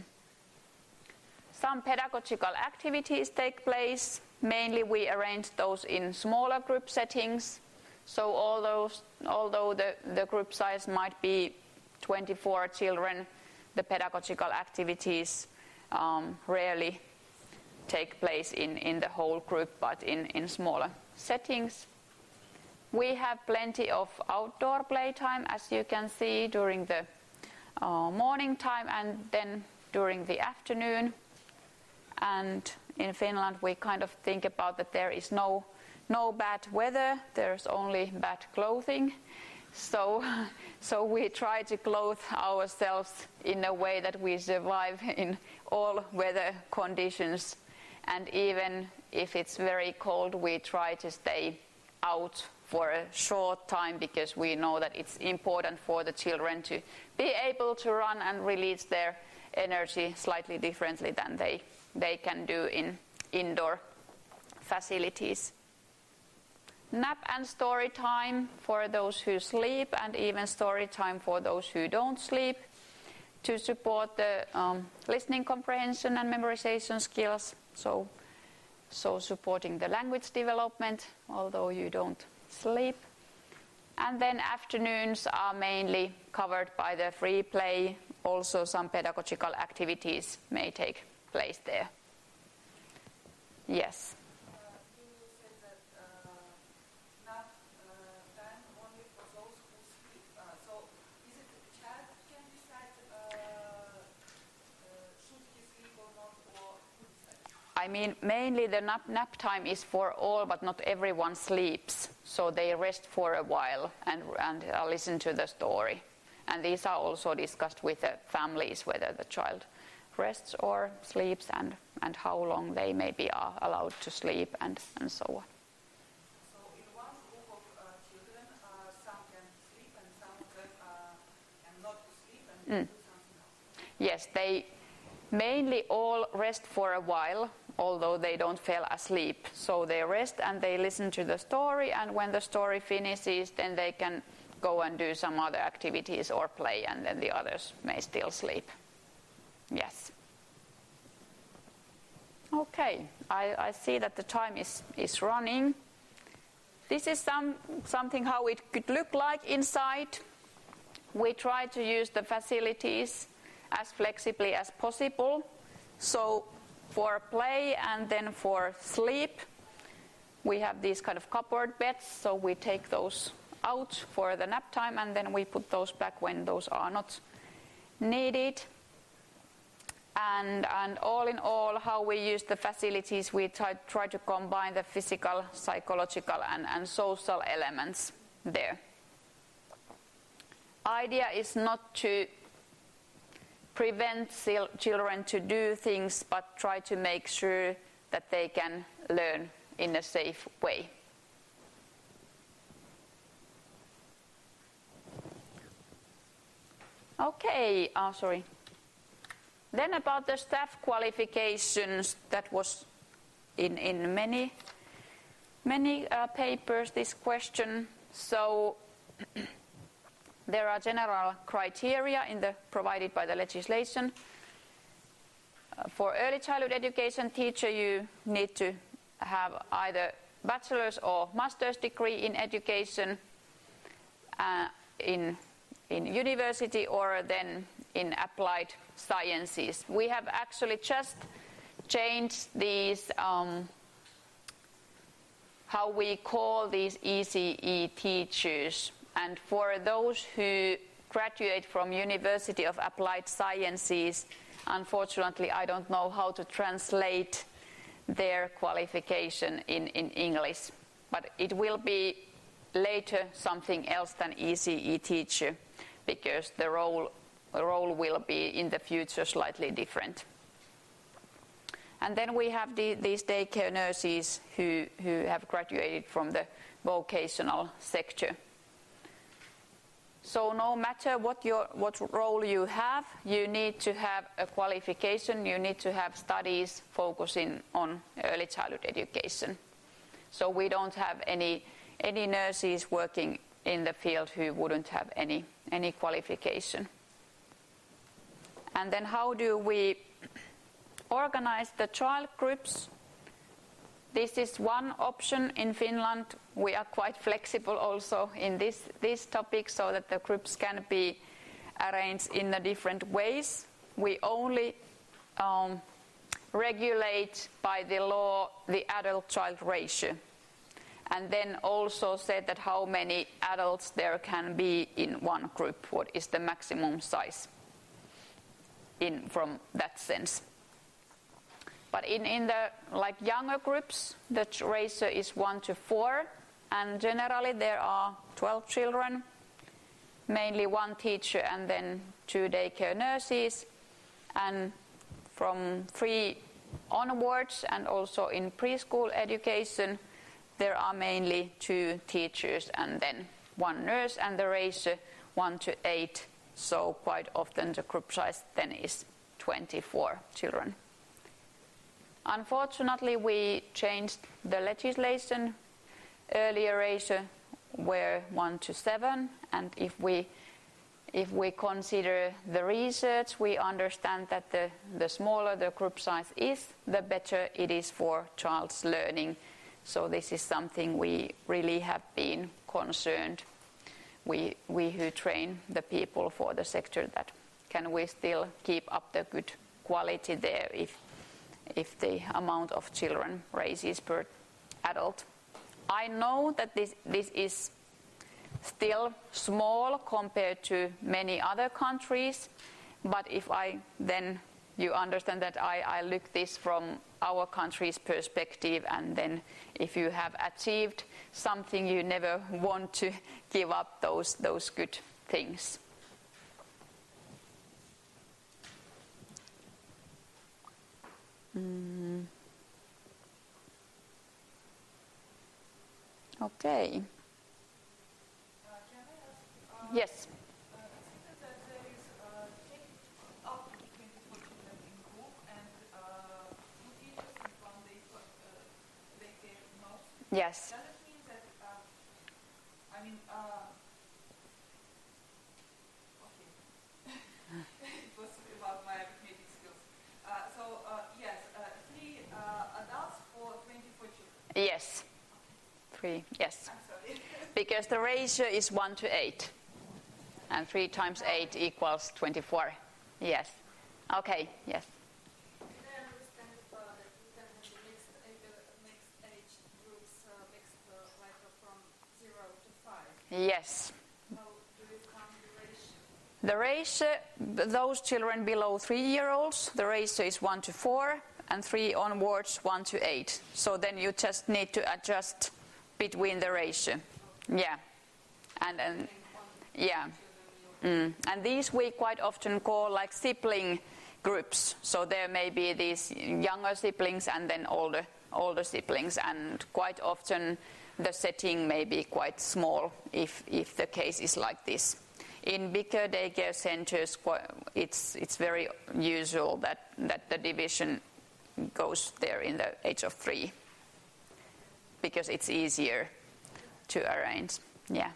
Some pedagogical activities take place. Mainly we arrange those in smaller group settings. So although, although the, the group size might be twenty-four children, the pedagogical activities um, rarely take place in, in the whole group, but in, in smaller settings. We have plenty of outdoor playtime, as you can see, during the uh, morning time and then during the afternoon. And in Finland we kind of think about that there is no no bad weather, there's only bad clothing. So, so we try to clothe ourselves in a way that we survive in all weather conditions. And even if it's very cold, we try to stay out for a short time, because we know that it's important for the children to be able to run and release their energy slightly differently than they, they can do in indoor facilities. Nap and story time for those who sleep, and even story time for those who don't sleep, to support the um, listening comprehension and memorization skills, so, so supporting the language development, although you don't sleep. And then afternoons are mainly covered by the free play. Also some pedagogical activities may take place there. Yes. Uh, you said that uh, nap uh, time only for those who sleep. Uh, so is it the child can decide uh, uh, should he sleep or not, or who decides? I mean, mainly the nap, nap time is for all, but not everyone sleeps. So they rest for a while and, and uh, listen to the story. And these are also discussed with the families, whether the child rests or sleeps, and, and how long they maybe are allowed to sleep, and, and so on. So in one group of uh, children, uh, some can sleep and some of them uh, can not sleep and Mm. do something else. Yes, they mainly all rest for a while, although they don't fall asleep. So they rest and they listen to the story, and when the story finishes, then they can go and do some other activities or play, and then the others may still sleep. Yes. Okay, I, I see that the time is, is running. This is some, something how it could look like inside. We try to use the facilities as flexibly as possible. So for play and then for sleep, we have these kind of cupboard beds, so we take those out for the nap time, and then we put those back when those are not needed. And, and all in all, how we use the facilities, we try, try to combine the physical, psychological and, and social elements there. Idea is not to prevent children to do things, but try to make sure that they can learn in a safe way. Okay, oh, sorry. Then about the staff qualifications, that was in, in many, many uh, papers, this question. So there are general criteria in the, provided by the legislation. Uh, for early childhood education teacher, you need to have either bachelor's or master's degree in education, uh, in in university, or then in applied sciences. We have actually just changed these, um, how we call these E C E teachers. And for those who graduate from University of Applied Sciences, unfortunately I don't know how to translate their qualification in, in English. But it will be later something else than E C E teacher, because the role, the role will be in the future slightly different. And then we have the, these daycare nurses who, who have graduated from the vocational sector. So no matter what, your, what role you have, you need to have a qualification, you need to have studies focusing on early childhood education. So we don't have any, any nurses working in the field who wouldn't have any, any qualification. And then how do we organize the child groups? This is one option in Finland. We are quite flexible also in this, this topic, so that the groups can be arranged in the different ways. We only um, regulate by the law the adult-child ratio, and then also said that how many adults there can be in one group, what is the maximum size in from that sense. But in, in the like younger groups, the ratio is one to four, and generally there are twelve children, mainly one teacher and then two daycare nurses, and from three onwards and also in preschool education there are mainly two teachers and then one nurse, and the ratio one to eight, so quite often the group size then is twenty-four children. Unfortunately, we changed the legislation. Earlier ratio were one to seven, and if we if we consider the research, we understand that the, the smaller the group size is, the better it is for child's learning. So this is something we really have been concerned. We we who train the people for the sector, that can we still keep up the good quality there if if the amount of children raises per adult. I know that this, this is still small compared to many other countries, but if I then, you understand that I, I look this from our country's perspective, and then if you have achieved something, you never want to give up those, those good things. Mm. Okay. Uh, can I ask, uh, Yes. uh, it seems that there is uh, up to twenty-four children in group, and uh, two teachers and one day uh, daycare nurse. Yes. Does it mean that, uh, I mean, uh, okay, it was about my arithmetic skills. Uh, so, uh, yes, uh, three uh, adults for twenty-four children. Yes. Three. Yes. I'm sorry. Because the ratio is one to eight, and three times eight equals twenty-four. Yes. Okay. Yes. Did I understand uh, that you can have the mixed, uh, mixed age groups uh, mixed uh, like uh, from zero to five? Yes. How do you count the ratio? The ratio, those children below three-year-olds, the ratio is one to four, and three onwards, one to eight. So then you just need to adjust between the ratio. Yeah. And, and yeah. Mm. And these we quite often call like sibling groups. So there may be these younger siblings and then older, older siblings, and quite often the setting may be quite small if, if the case is like this. In bigger daycare centers, it's, it's very usual that, that the division goes there in the age of three, because it's easier to arrange. Yeah.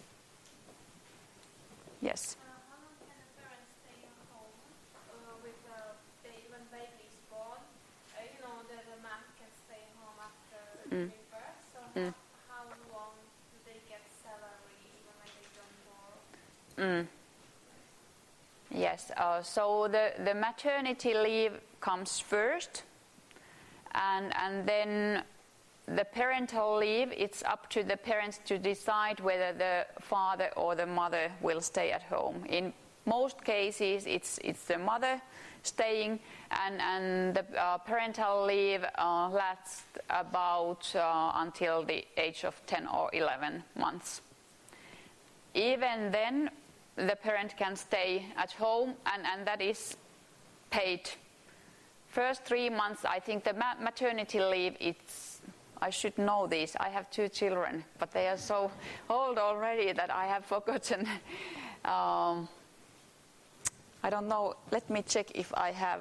Yes. Uh, how long can the parents stay at home uh, with uh, baby, when baby is born? Uh, you know that the mom can stay home after Mm. giving birth. So Mm. how, how long do they get salary even when they don't work? Mm. Yes. Uh, so the, the maternity leave comes first, and and then the parental leave, it's up to the parents to decide whether the father or the mother will stay at home. In most cases it's it's the mother staying, and and the uh, parental leave uh, lasts about uh, until the age of ten or eleven months. Even then, the parent can stay at home, and, and that is paid. First three months, I think the ma- maternity leave, it's, I should know this. I have two children, but they are so old already that I have forgotten. um, I don't know. Let me check if I have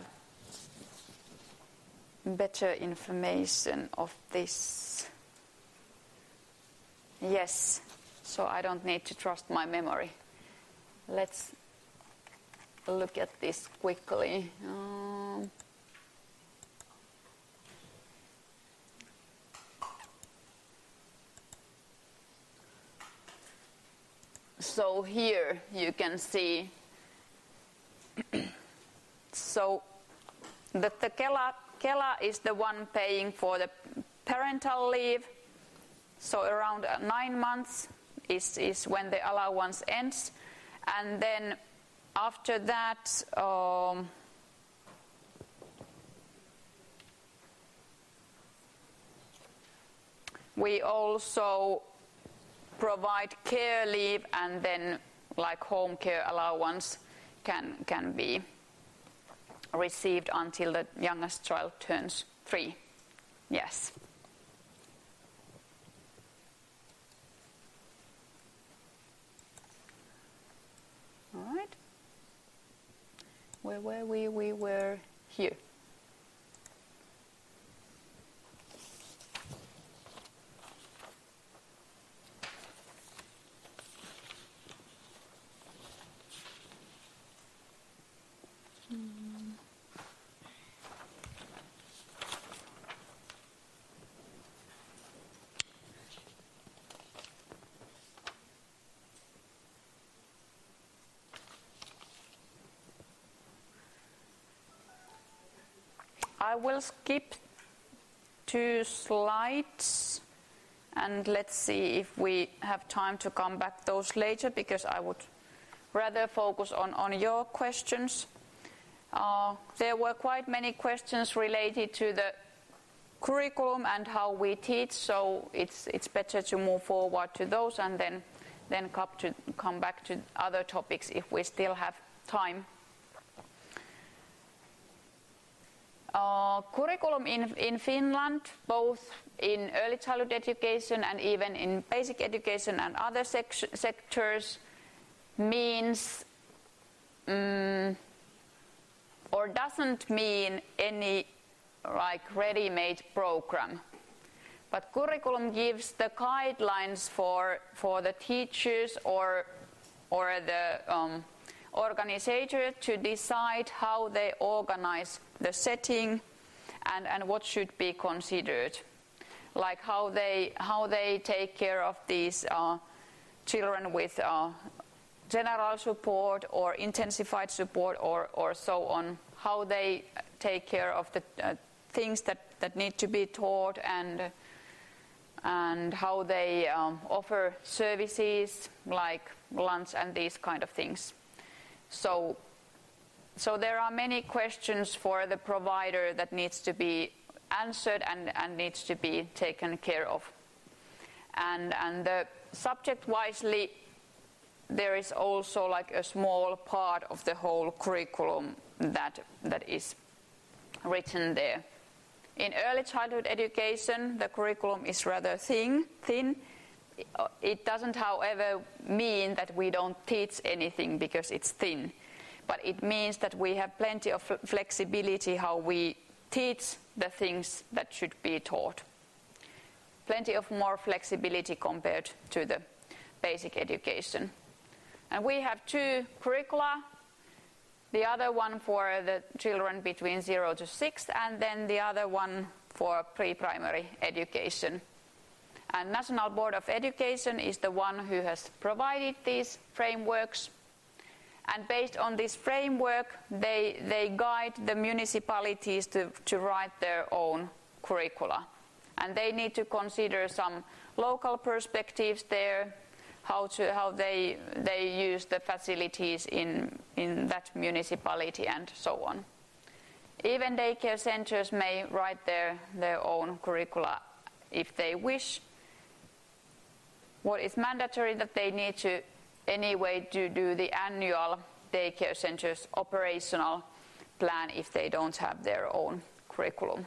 better information of this. Yes, so I don't need to trust my memory. Let's look at this quickly. Um, so here you can see, so that the Kela, Kela is the one paying for the parental leave, so around nine months is, is when the allowance ends. And then after that, um, we also provide care leave, and then like home care allowance can can be received until the youngest child turns three. Yes. All right. Where were we? We were here. I will skip two slides, and let's see if we have time to come back those later, because I would rather focus on, on your questions. Uh, there were quite many questions related to the curriculum and how we teach, so it's it's better to move forward to those and then then come to come back to other topics if we still have time. Uh, curriculum in, in Finland, both in early childhood education and even in basic education and other sec- sectors, means um, or doesn't mean any like ready-made program. But curriculum gives the guidelines for for the teachers or or the um, organizer to decide how they organize the setting and, and what should be considered, like how they how they take care of these uh, children with uh, general support or intensified support or, or so on, how they take care of the uh, things that, that need to be taught, and and how they um, offer services like lunch and these kind of things. So, so there are many questions for the provider that needs to be answered and, and needs to be taken care of. And, and the subject-wisely, there is also like a small part of the whole curriculum that that is written there. In early childhood education, the curriculum is rather thin. thin. It doesn't, however, mean that we don't teach anything because it's thin. But it means that we have plenty of flexibility how we teach the things that should be taught. Plenty of more flexibility compared to the basic education. And we have two curricula. The other one for the children between zero to six, and then the other one for pre-primary education. And National Board of Education is the one who has provided these frameworks. And based on this framework, they, they guide the municipalities to, to write their own curricula. And they need to consider some local perspectives there, how to how they they use the facilities in in that municipality and so on. Even daycare centers may write their, their own curricula if they wish. What is mandatory that they need to anyway to do the annual daycare centers operational plan if they don't have their own curriculum.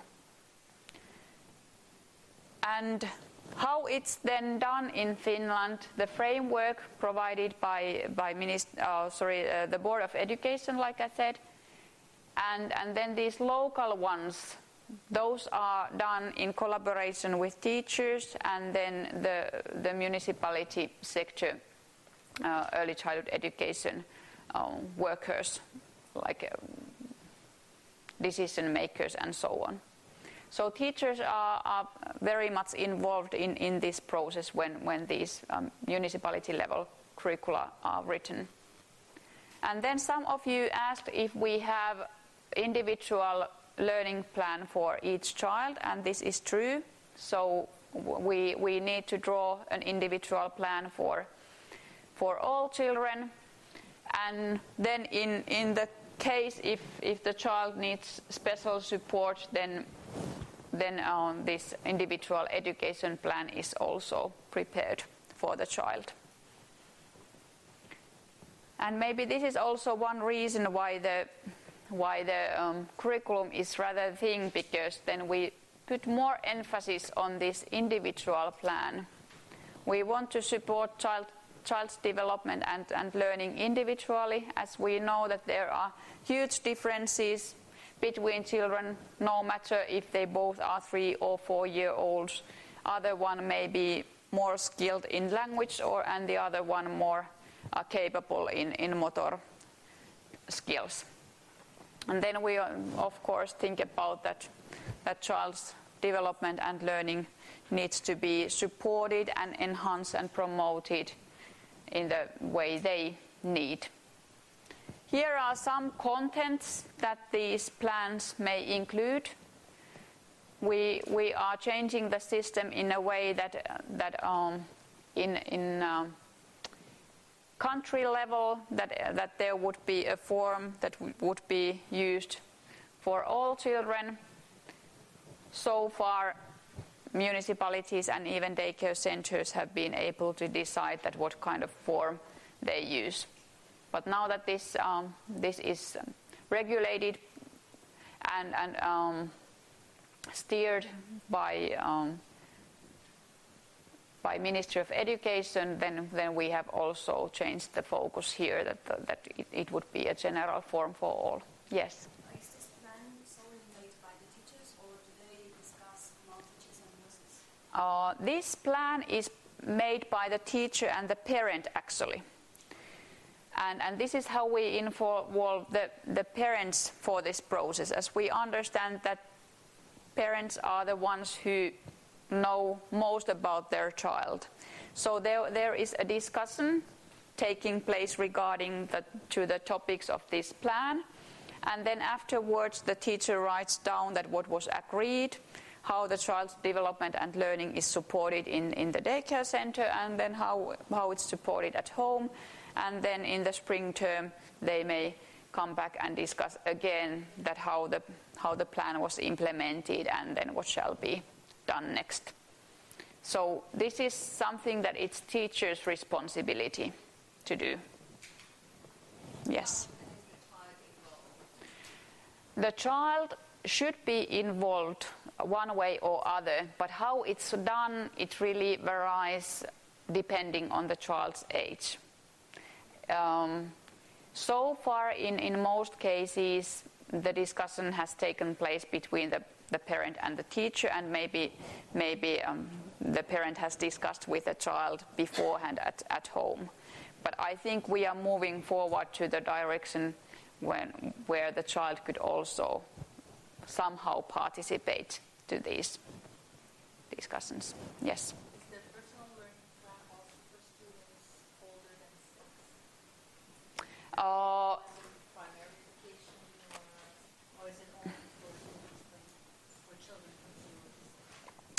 And how it's then done in Finland, the framework provided by, by minist- uh, sorry, uh, the Board of Education, like I said, and, and then these local ones, those are done in collaboration with teachers and then the, the municipality sector, uh, early childhood education uh, workers, like uh, decision makers and so on. So teachers are, are very much involved in, in this process when, when these um, municipality level curricula are written. And then some of you asked if we have individual learning plan for each child, and this is true. So we, we need to draw an individual plan for, for all children. And then in, in the case if, if the child needs special support, then then um, this individual education plan is also prepared for the child. And maybe this is also one reason why the why the um, curriculum is rather thin, because then we put more emphasis on this individual plan. We want to support child child's development and, and learning individually, as we know that there are huge differences between children, no matter if they both are three or four year olds. Other one may be more skilled in language, or and the other one more uh, capable in, in motor skills. And then we of course think about that that child's development and learning needs to be supported and enhanced and promoted in the way they need. Here are some contents that these plans may include. We we are changing the system in a way that that um, in in um, country level that that there would be a form that would be used for all children. So far, municipalities and even daycare centers have been able to decide that what kind of form they use. But now that this um, this is regulated and and um, steered by um, by Ministry of Education, then then we have also changed the focus here that uh, that it, it would be a general form for all. Yes. Is this plan solely made by the teachers, or do they discuss among teachers and nurses? Uh, this plan is made by the teacher and the parent actually. And, and this is how we involve the, the parents for this process, as we understand that parents are the ones who know most about their child. So there, there is a discussion taking place regarding the, to the topics of this plan. And then afterwards the teacher writes down that what was agreed, how the child's development and learning is supported in, in the daycare center, and then how, how it's supported at home. And then in the spring term, they may come back and discuss again that how the how the plan was implemented and then what shall be done next. So this is something that it's teachers' responsibility to do. Yes. The child should be involved one way or other, but how it's done, it really varies depending on the child's age. Um, so far, in, in most cases, the discussion has taken place between the, the parent and the teacher, and maybe maybe um, the parent has discussed with the child beforehand at, at home. But I think we are moving forward to the direction when, where the child could also somehow participate to these discussions. Yes? Uh, Primary education, or, or is it only for students, for children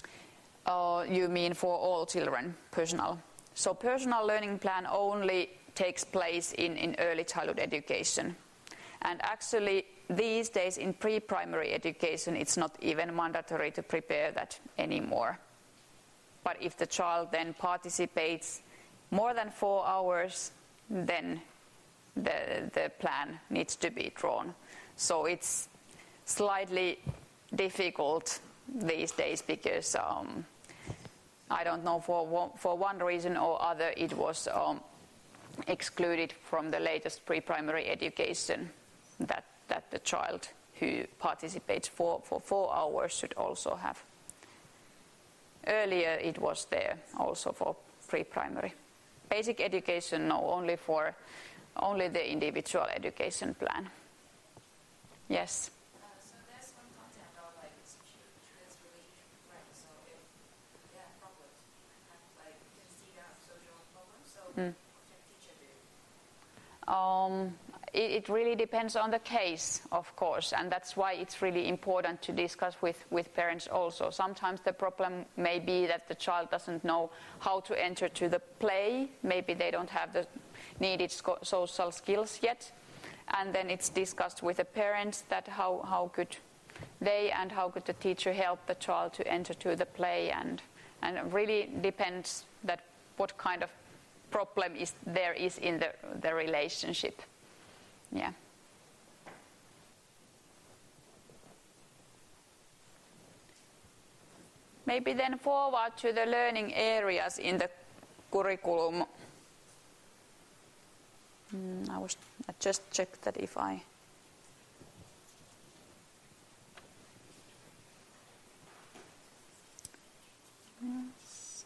from students? uh, you mean for all children, personal? So personal learning plan only takes place in, in early childhood education. And actually, these days in pre-primary education, it's not even mandatory to prepare that anymore. But if the child then participates more than four hours, then the, the plan needs to be drawn. So it's slightly difficult these days because um, I don't know, for, for one reason or other, it was um, excluded from the latest pre-primary education that, that the child who participates for, for four hours should also have. Earlier it was there also for pre-primary. Basic education, no, only for only the individual education plan. Yes? Uh, so there's one content about like students relief, right? So if they have problems, have like can see their social problems, so Mm. what can teacher do? Um, it, it really depends on the case, of course, and that's why it's really important to discuss with, with parents also. Sometimes the problem may be that the child doesn't know how to enter to the play. Maybe they don't have the needed sco- social skills yet. And then it's discussed with the parents that how, how could they and how could the teacher help the child to enter to the play. And, and it really depends that what kind of problem is there is in the, the relationship. Yeah. Maybe then forward to the learning areas in the curriculum. Mm, I was I just checked that if I yes.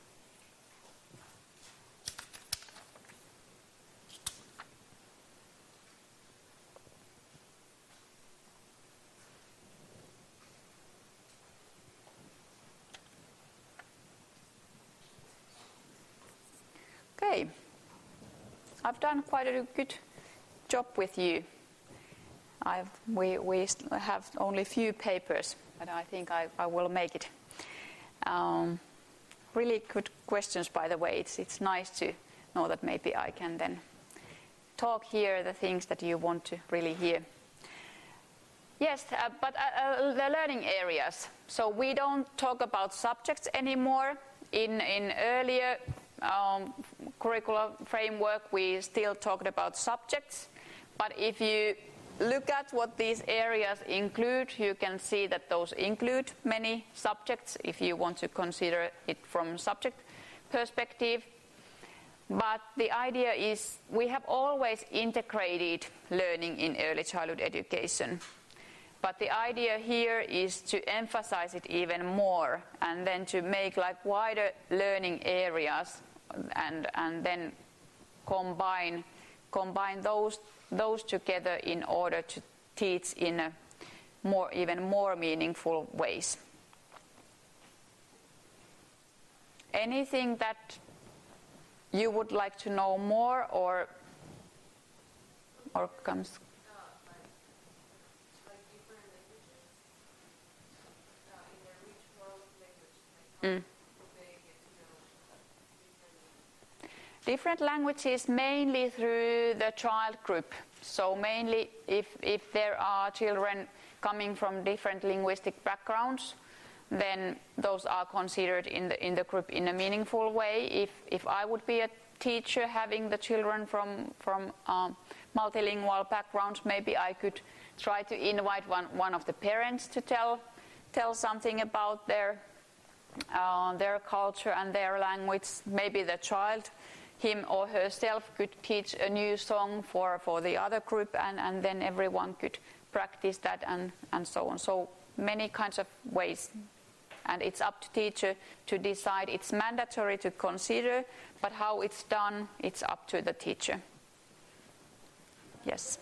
Okay. I've done quite a good job with you. I've, we, we have only few papers, but I think I, I will make it. Um, really good questions, by the way. It's, it's nice to know that maybe I can then talk here the things that you want to really hear. Yes, uh, but uh, uh, the learning areas. So we don't talk about subjects anymore. In, in earlier Um, curriculum framework, we still talked about subjects, but if you look at what these areas include, you can see that those include many subjects if you want to consider it from subject perspective. But the idea is we have always integrated learning in early childhood education. But the idea here is to emphasize it even more and then to make like wider learning areas and and then combine combine those those together in order to teach in a more even more meaningful ways. Anything that you would like to know more or or comes Mm. Different languages mainly through the child group. So mainly if, if there are children coming from different linguistic backgrounds, then those are considered in the, in the group in a meaningful way. If, if I would be a teacher having the children from, from um, multilingual backgrounds, maybe I could try to invite one, one of the parents to tell, tell something about their, uh, their culture and their language. Maybe the child, him or herself, could teach a new song for, for the other group, and, and then everyone could practice that and, and so on. So many kinds of ways. And it's up to teacher to decide. It's mandatory to consider, but how it's done, it's up to the teacher. Yes?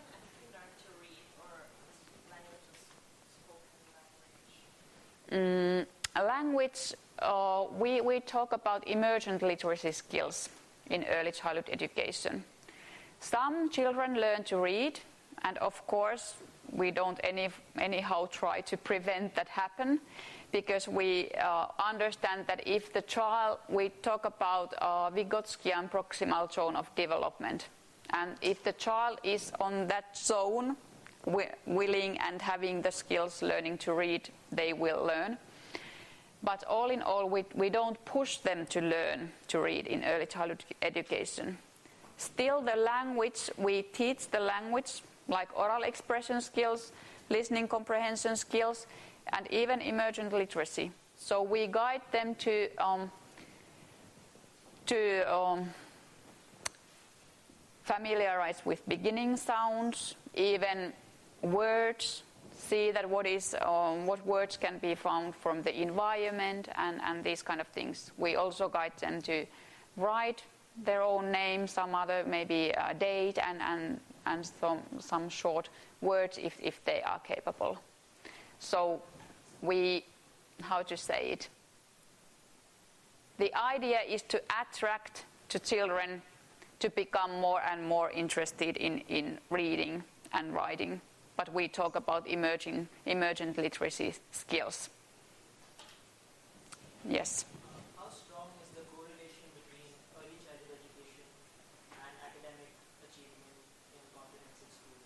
Mm, a language, uh, we, we talk about emergent literacy skills in early childhood education. Some children learn to read, and of course we don't any, anyhow try to prevent that happen, because we uh, understand that if the child, we talk about uh, Vygotsky and proximal zone of development, and if the child is on that zone, wi- willing and having the skills learning to read, they will learn. But all in all, we, we don't push them to learn to read in early childhood education. Still, the language, we teach the language, like oral expression skills, listening comprehension skills, and even emergent literacy. So we guide them to um, to um, familiarize with beginning sounds, even words, see that what is um, what words can be found from the environment, and, and these kind of things. We also guide them to write their own name, some other maybe uh, date, and, and, and some, some short words if, if they are capable. So we, how to say it, the idea is to attract to children to become more and more interested in, in reading and writing. But we talk about emerging, emergent literacy skills. Yes? How strong is the correlation between early childhood education and academic achievement in competence in school?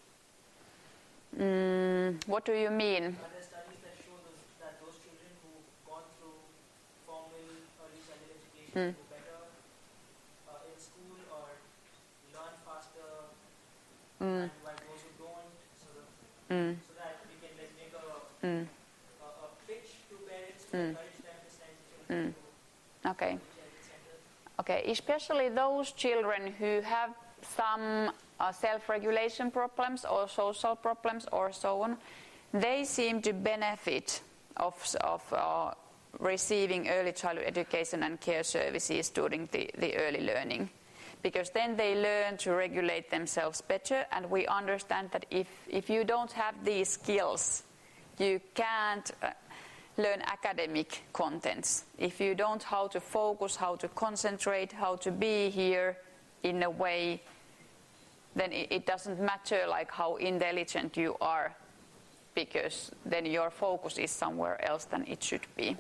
Mm, what do you mean? Are there studies that show those, that those children who've gone through formal early childhood education Mm. do better uh, in school or learn faster, Mm. and while those who don't, sort of, Mm. so that we can like make a, Mm. a, a pitch to parents to Mm. encourage them to send children Mm. to Okay. early childhood centers? Okay, especially those children who have some uh, self-regulation problems or social problems or so on, they seem to benefit of, of uh, receiving early childhood education and care services during the, the early learning. Because then they learn to regulate themselves better, and we understand that if, if you don't have these skills, you can't uh, learn academic contents. If you don't how to focus, how to concentrate, how to be here in a way, then it, it doesn't matter like how intelligent you are, because then your focus is somewhere else than it should be.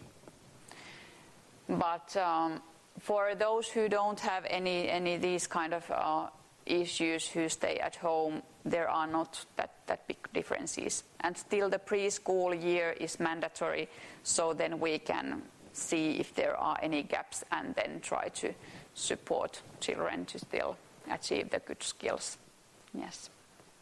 But um, for those who don't have any any these kind of uh, issues, who stay at home, there are not that, that big differences. And still the preschool year is mandatory, so then we can see if there are any gaps and then try to support children to still achieve the good skills. Yes.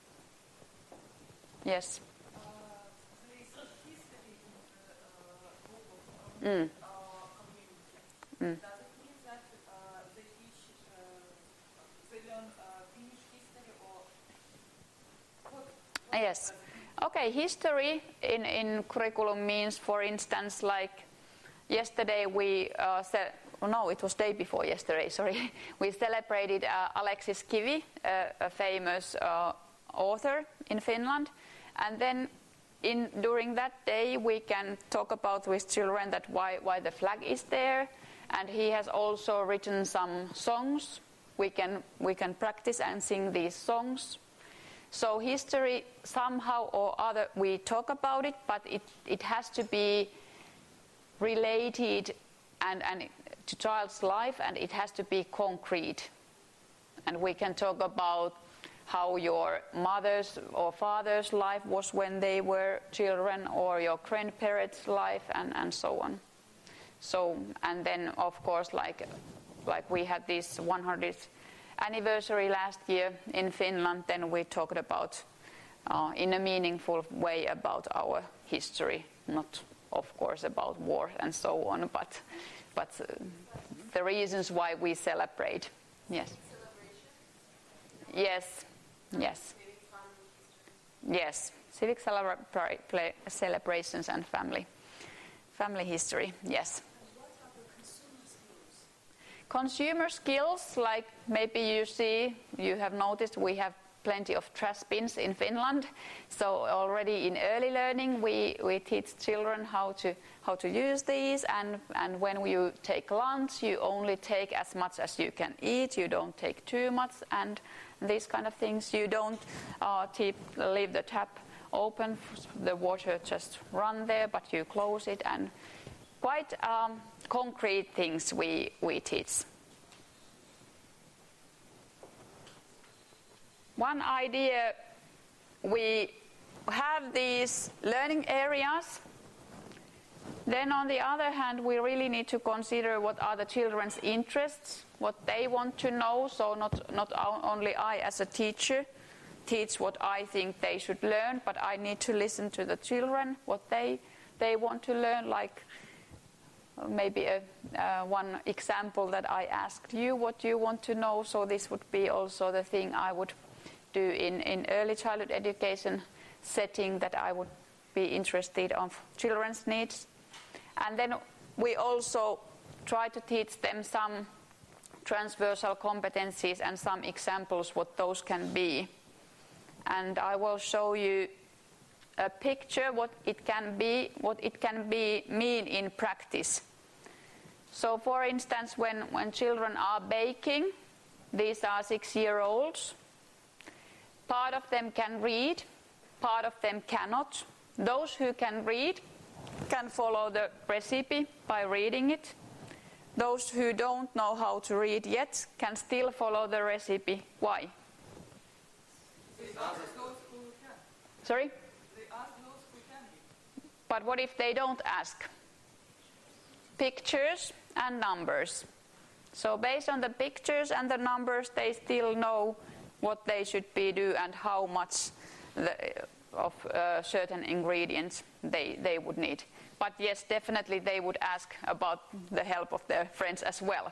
Yes. Uh, there is a history in the uh, book of Mm. uh, community. Mm. Does it mean that uh, they teach, uh, they learn uh, Finnish history, or what? what Yes. does it mean? Okay, history in, in curriculum means, for instance, like yesterday we uh, said, no, it was day before yesterday, sorry. We celebrated uh, Alexis Kivi, uh, a famous uh, author in Finland. And then in, during that day we can talk about with children that why, why the flag is there. And he has also written some songs. We can, we can practice and sing these songs. So history, somehow or other, we talk about it, but it, it has to be related and, and to child's life, and it has to be concrete. And we can talk about how your mother's or father's life was when they were children, or your grandparents' life, and, and so on. So, and then of course, like, like we had this one hundredth anniversary last year in Finland, then we talked about uh, in a meaningful way about our history, not of course about war and so on, but but uh, the reasons why we celebrate. Yes. Yes. Yes. Yes. Civic celebra- celebrations and family family history. Yes. What are the consumer skills? Consumer skills, like maybe you see, you have noticed we have plenty of trash bins in Finland. So already in early learning we, we teach children how to how to use these, and, and when you take lunch you only take as much as you can eat, you don't take too much, and these kind of things. You don't uh, keep, leave the tap open, the water just run there, but you close it, and quite um, concrete things we, we teach. One idea, we have these learning areas. Then on the other hand, we really need to consider what are the children's interests, what they want to know. So not, not only I as a teacher teach what I think they should learn, but I need to listen to the children, what they, they want to learn. Like maybe a, uh, one example that I asked you, what you want to know. So this would be also the thing I would do in, in early childhood education setting, that I would be interested of children's needs. And then we also try to teach them some transversal competencies and some examples what those can be. And I will show you a picture what it can be, what it can be mean in practice. So for instance, when, when children are baking, these are six-year-olds, part of them can read, part of them cannot. Those who can read can follow the recipe by reading it. Those who don't know how to read yet can still follow the recipe. Why? They ask those who can. Sorry? They ask those who can read. But what if they don't ask? Pictures and numbers. So based on the pictures and the numbers, they still know what they should be do and how much the, of uh, certain ingredients they, they would need. But yes, definitely they would ask about the help of their friends as well.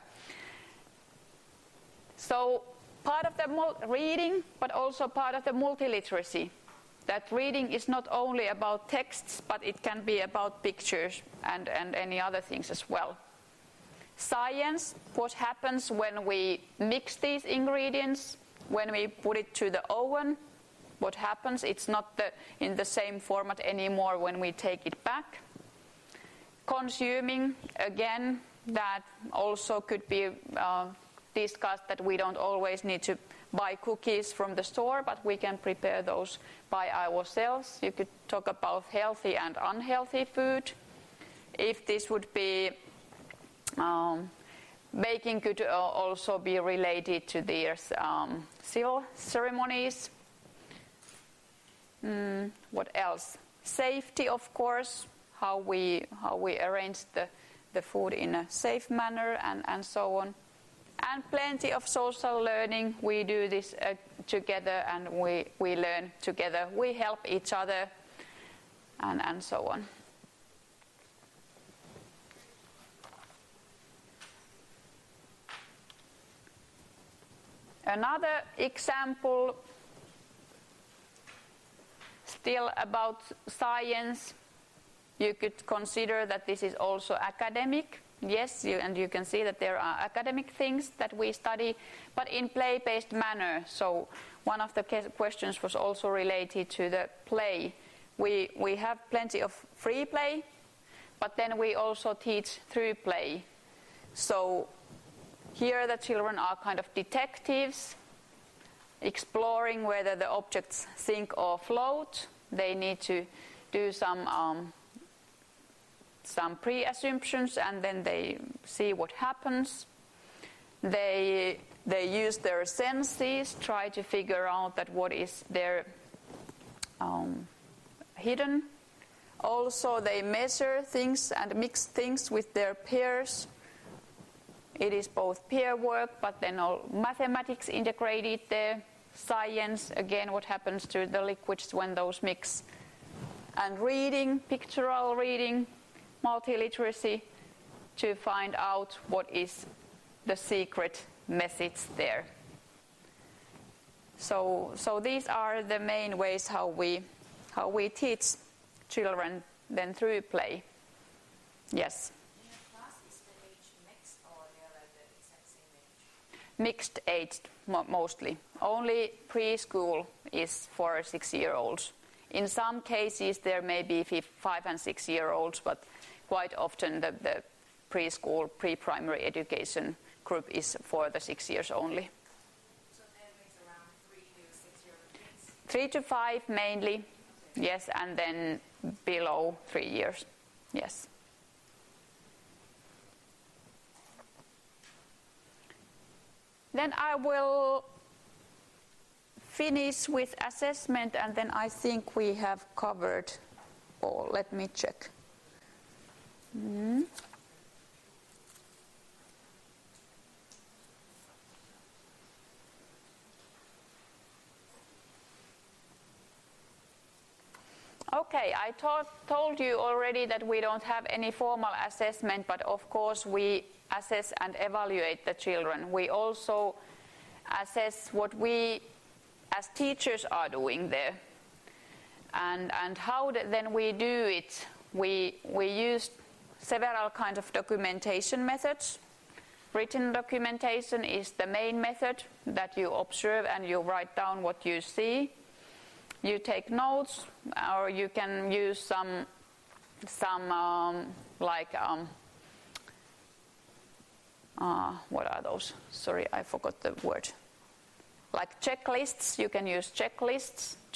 So part of the mul- reading, but also part of the multiliteracy. That reading is not only about texts, but it can be about pictures and, and any other things as well. Science, what happens when we mix these ingredients, when we put it to the oven, what happens? It's not the, in the same format anymore when we take it back. Consuming, again, that also could be uh, discussed, that we don't always need to buy cookies from the store, but we can prepare those by ourselves. You could talk about healthy and unhealthy food. If this would be, um, baking could uh, also be related to their um, civil ceremonies. Mm, what else? Safety, of course, how we how we arrange the, the food in a safe manner, and, and so on. And plenty of social learning. We do this uh, together, and we, we learn together. We help each other, and, and so on. Another example, still about science, you could consider that this is also academic. Yes, you, and you can see that there are academic things that we study, but in play-based manner. So one of the questions was also related to the play. We, we have plenty of free play, but then we also teach through play. So here the children are kind of detectives, exploring whether the objects sink or float. They need to do some um, some pre-assumptions, and then they see what happens. They they use their senses, try to figure out that what is there um, hidden. Also, they measure things and mix things with their peers. It is both peer work, but then all mathematics integrated there. Science, again, what happens to the liquids when those mix. And reading, pictorial reading, multiliteracy, to find out what is the secret message there. So, so these are the main ways how we how we teach children then through play. Yes. In your class, is the age mixed, or they are like the exact same age? Mixed age mo- mostly. Only preschool is for six-year-olds. In some cases there may be five and six-year-olds, but quite often the, the preschool, pre-primary education group is for the six years only. So that makes around three to six-year-old kids? Three to five mainly, yes, and then below three years, yes. Then I will finish with assessment, and then I think we have covered all. Let me check. Mm. Okay, I told, told you already that we don't have any formal assessment, but of course we assess and evaluate the children. We also assess what we as teachers are doing there. And, and how then we do it, we, we use several kinds of documentation methods. Written documentation is the main method that you observe and you write down what you see. You take notes, or you can use some, some um, like, um, uh, what are those? Sorry, I forgot the word. Like checklists, you can use checklists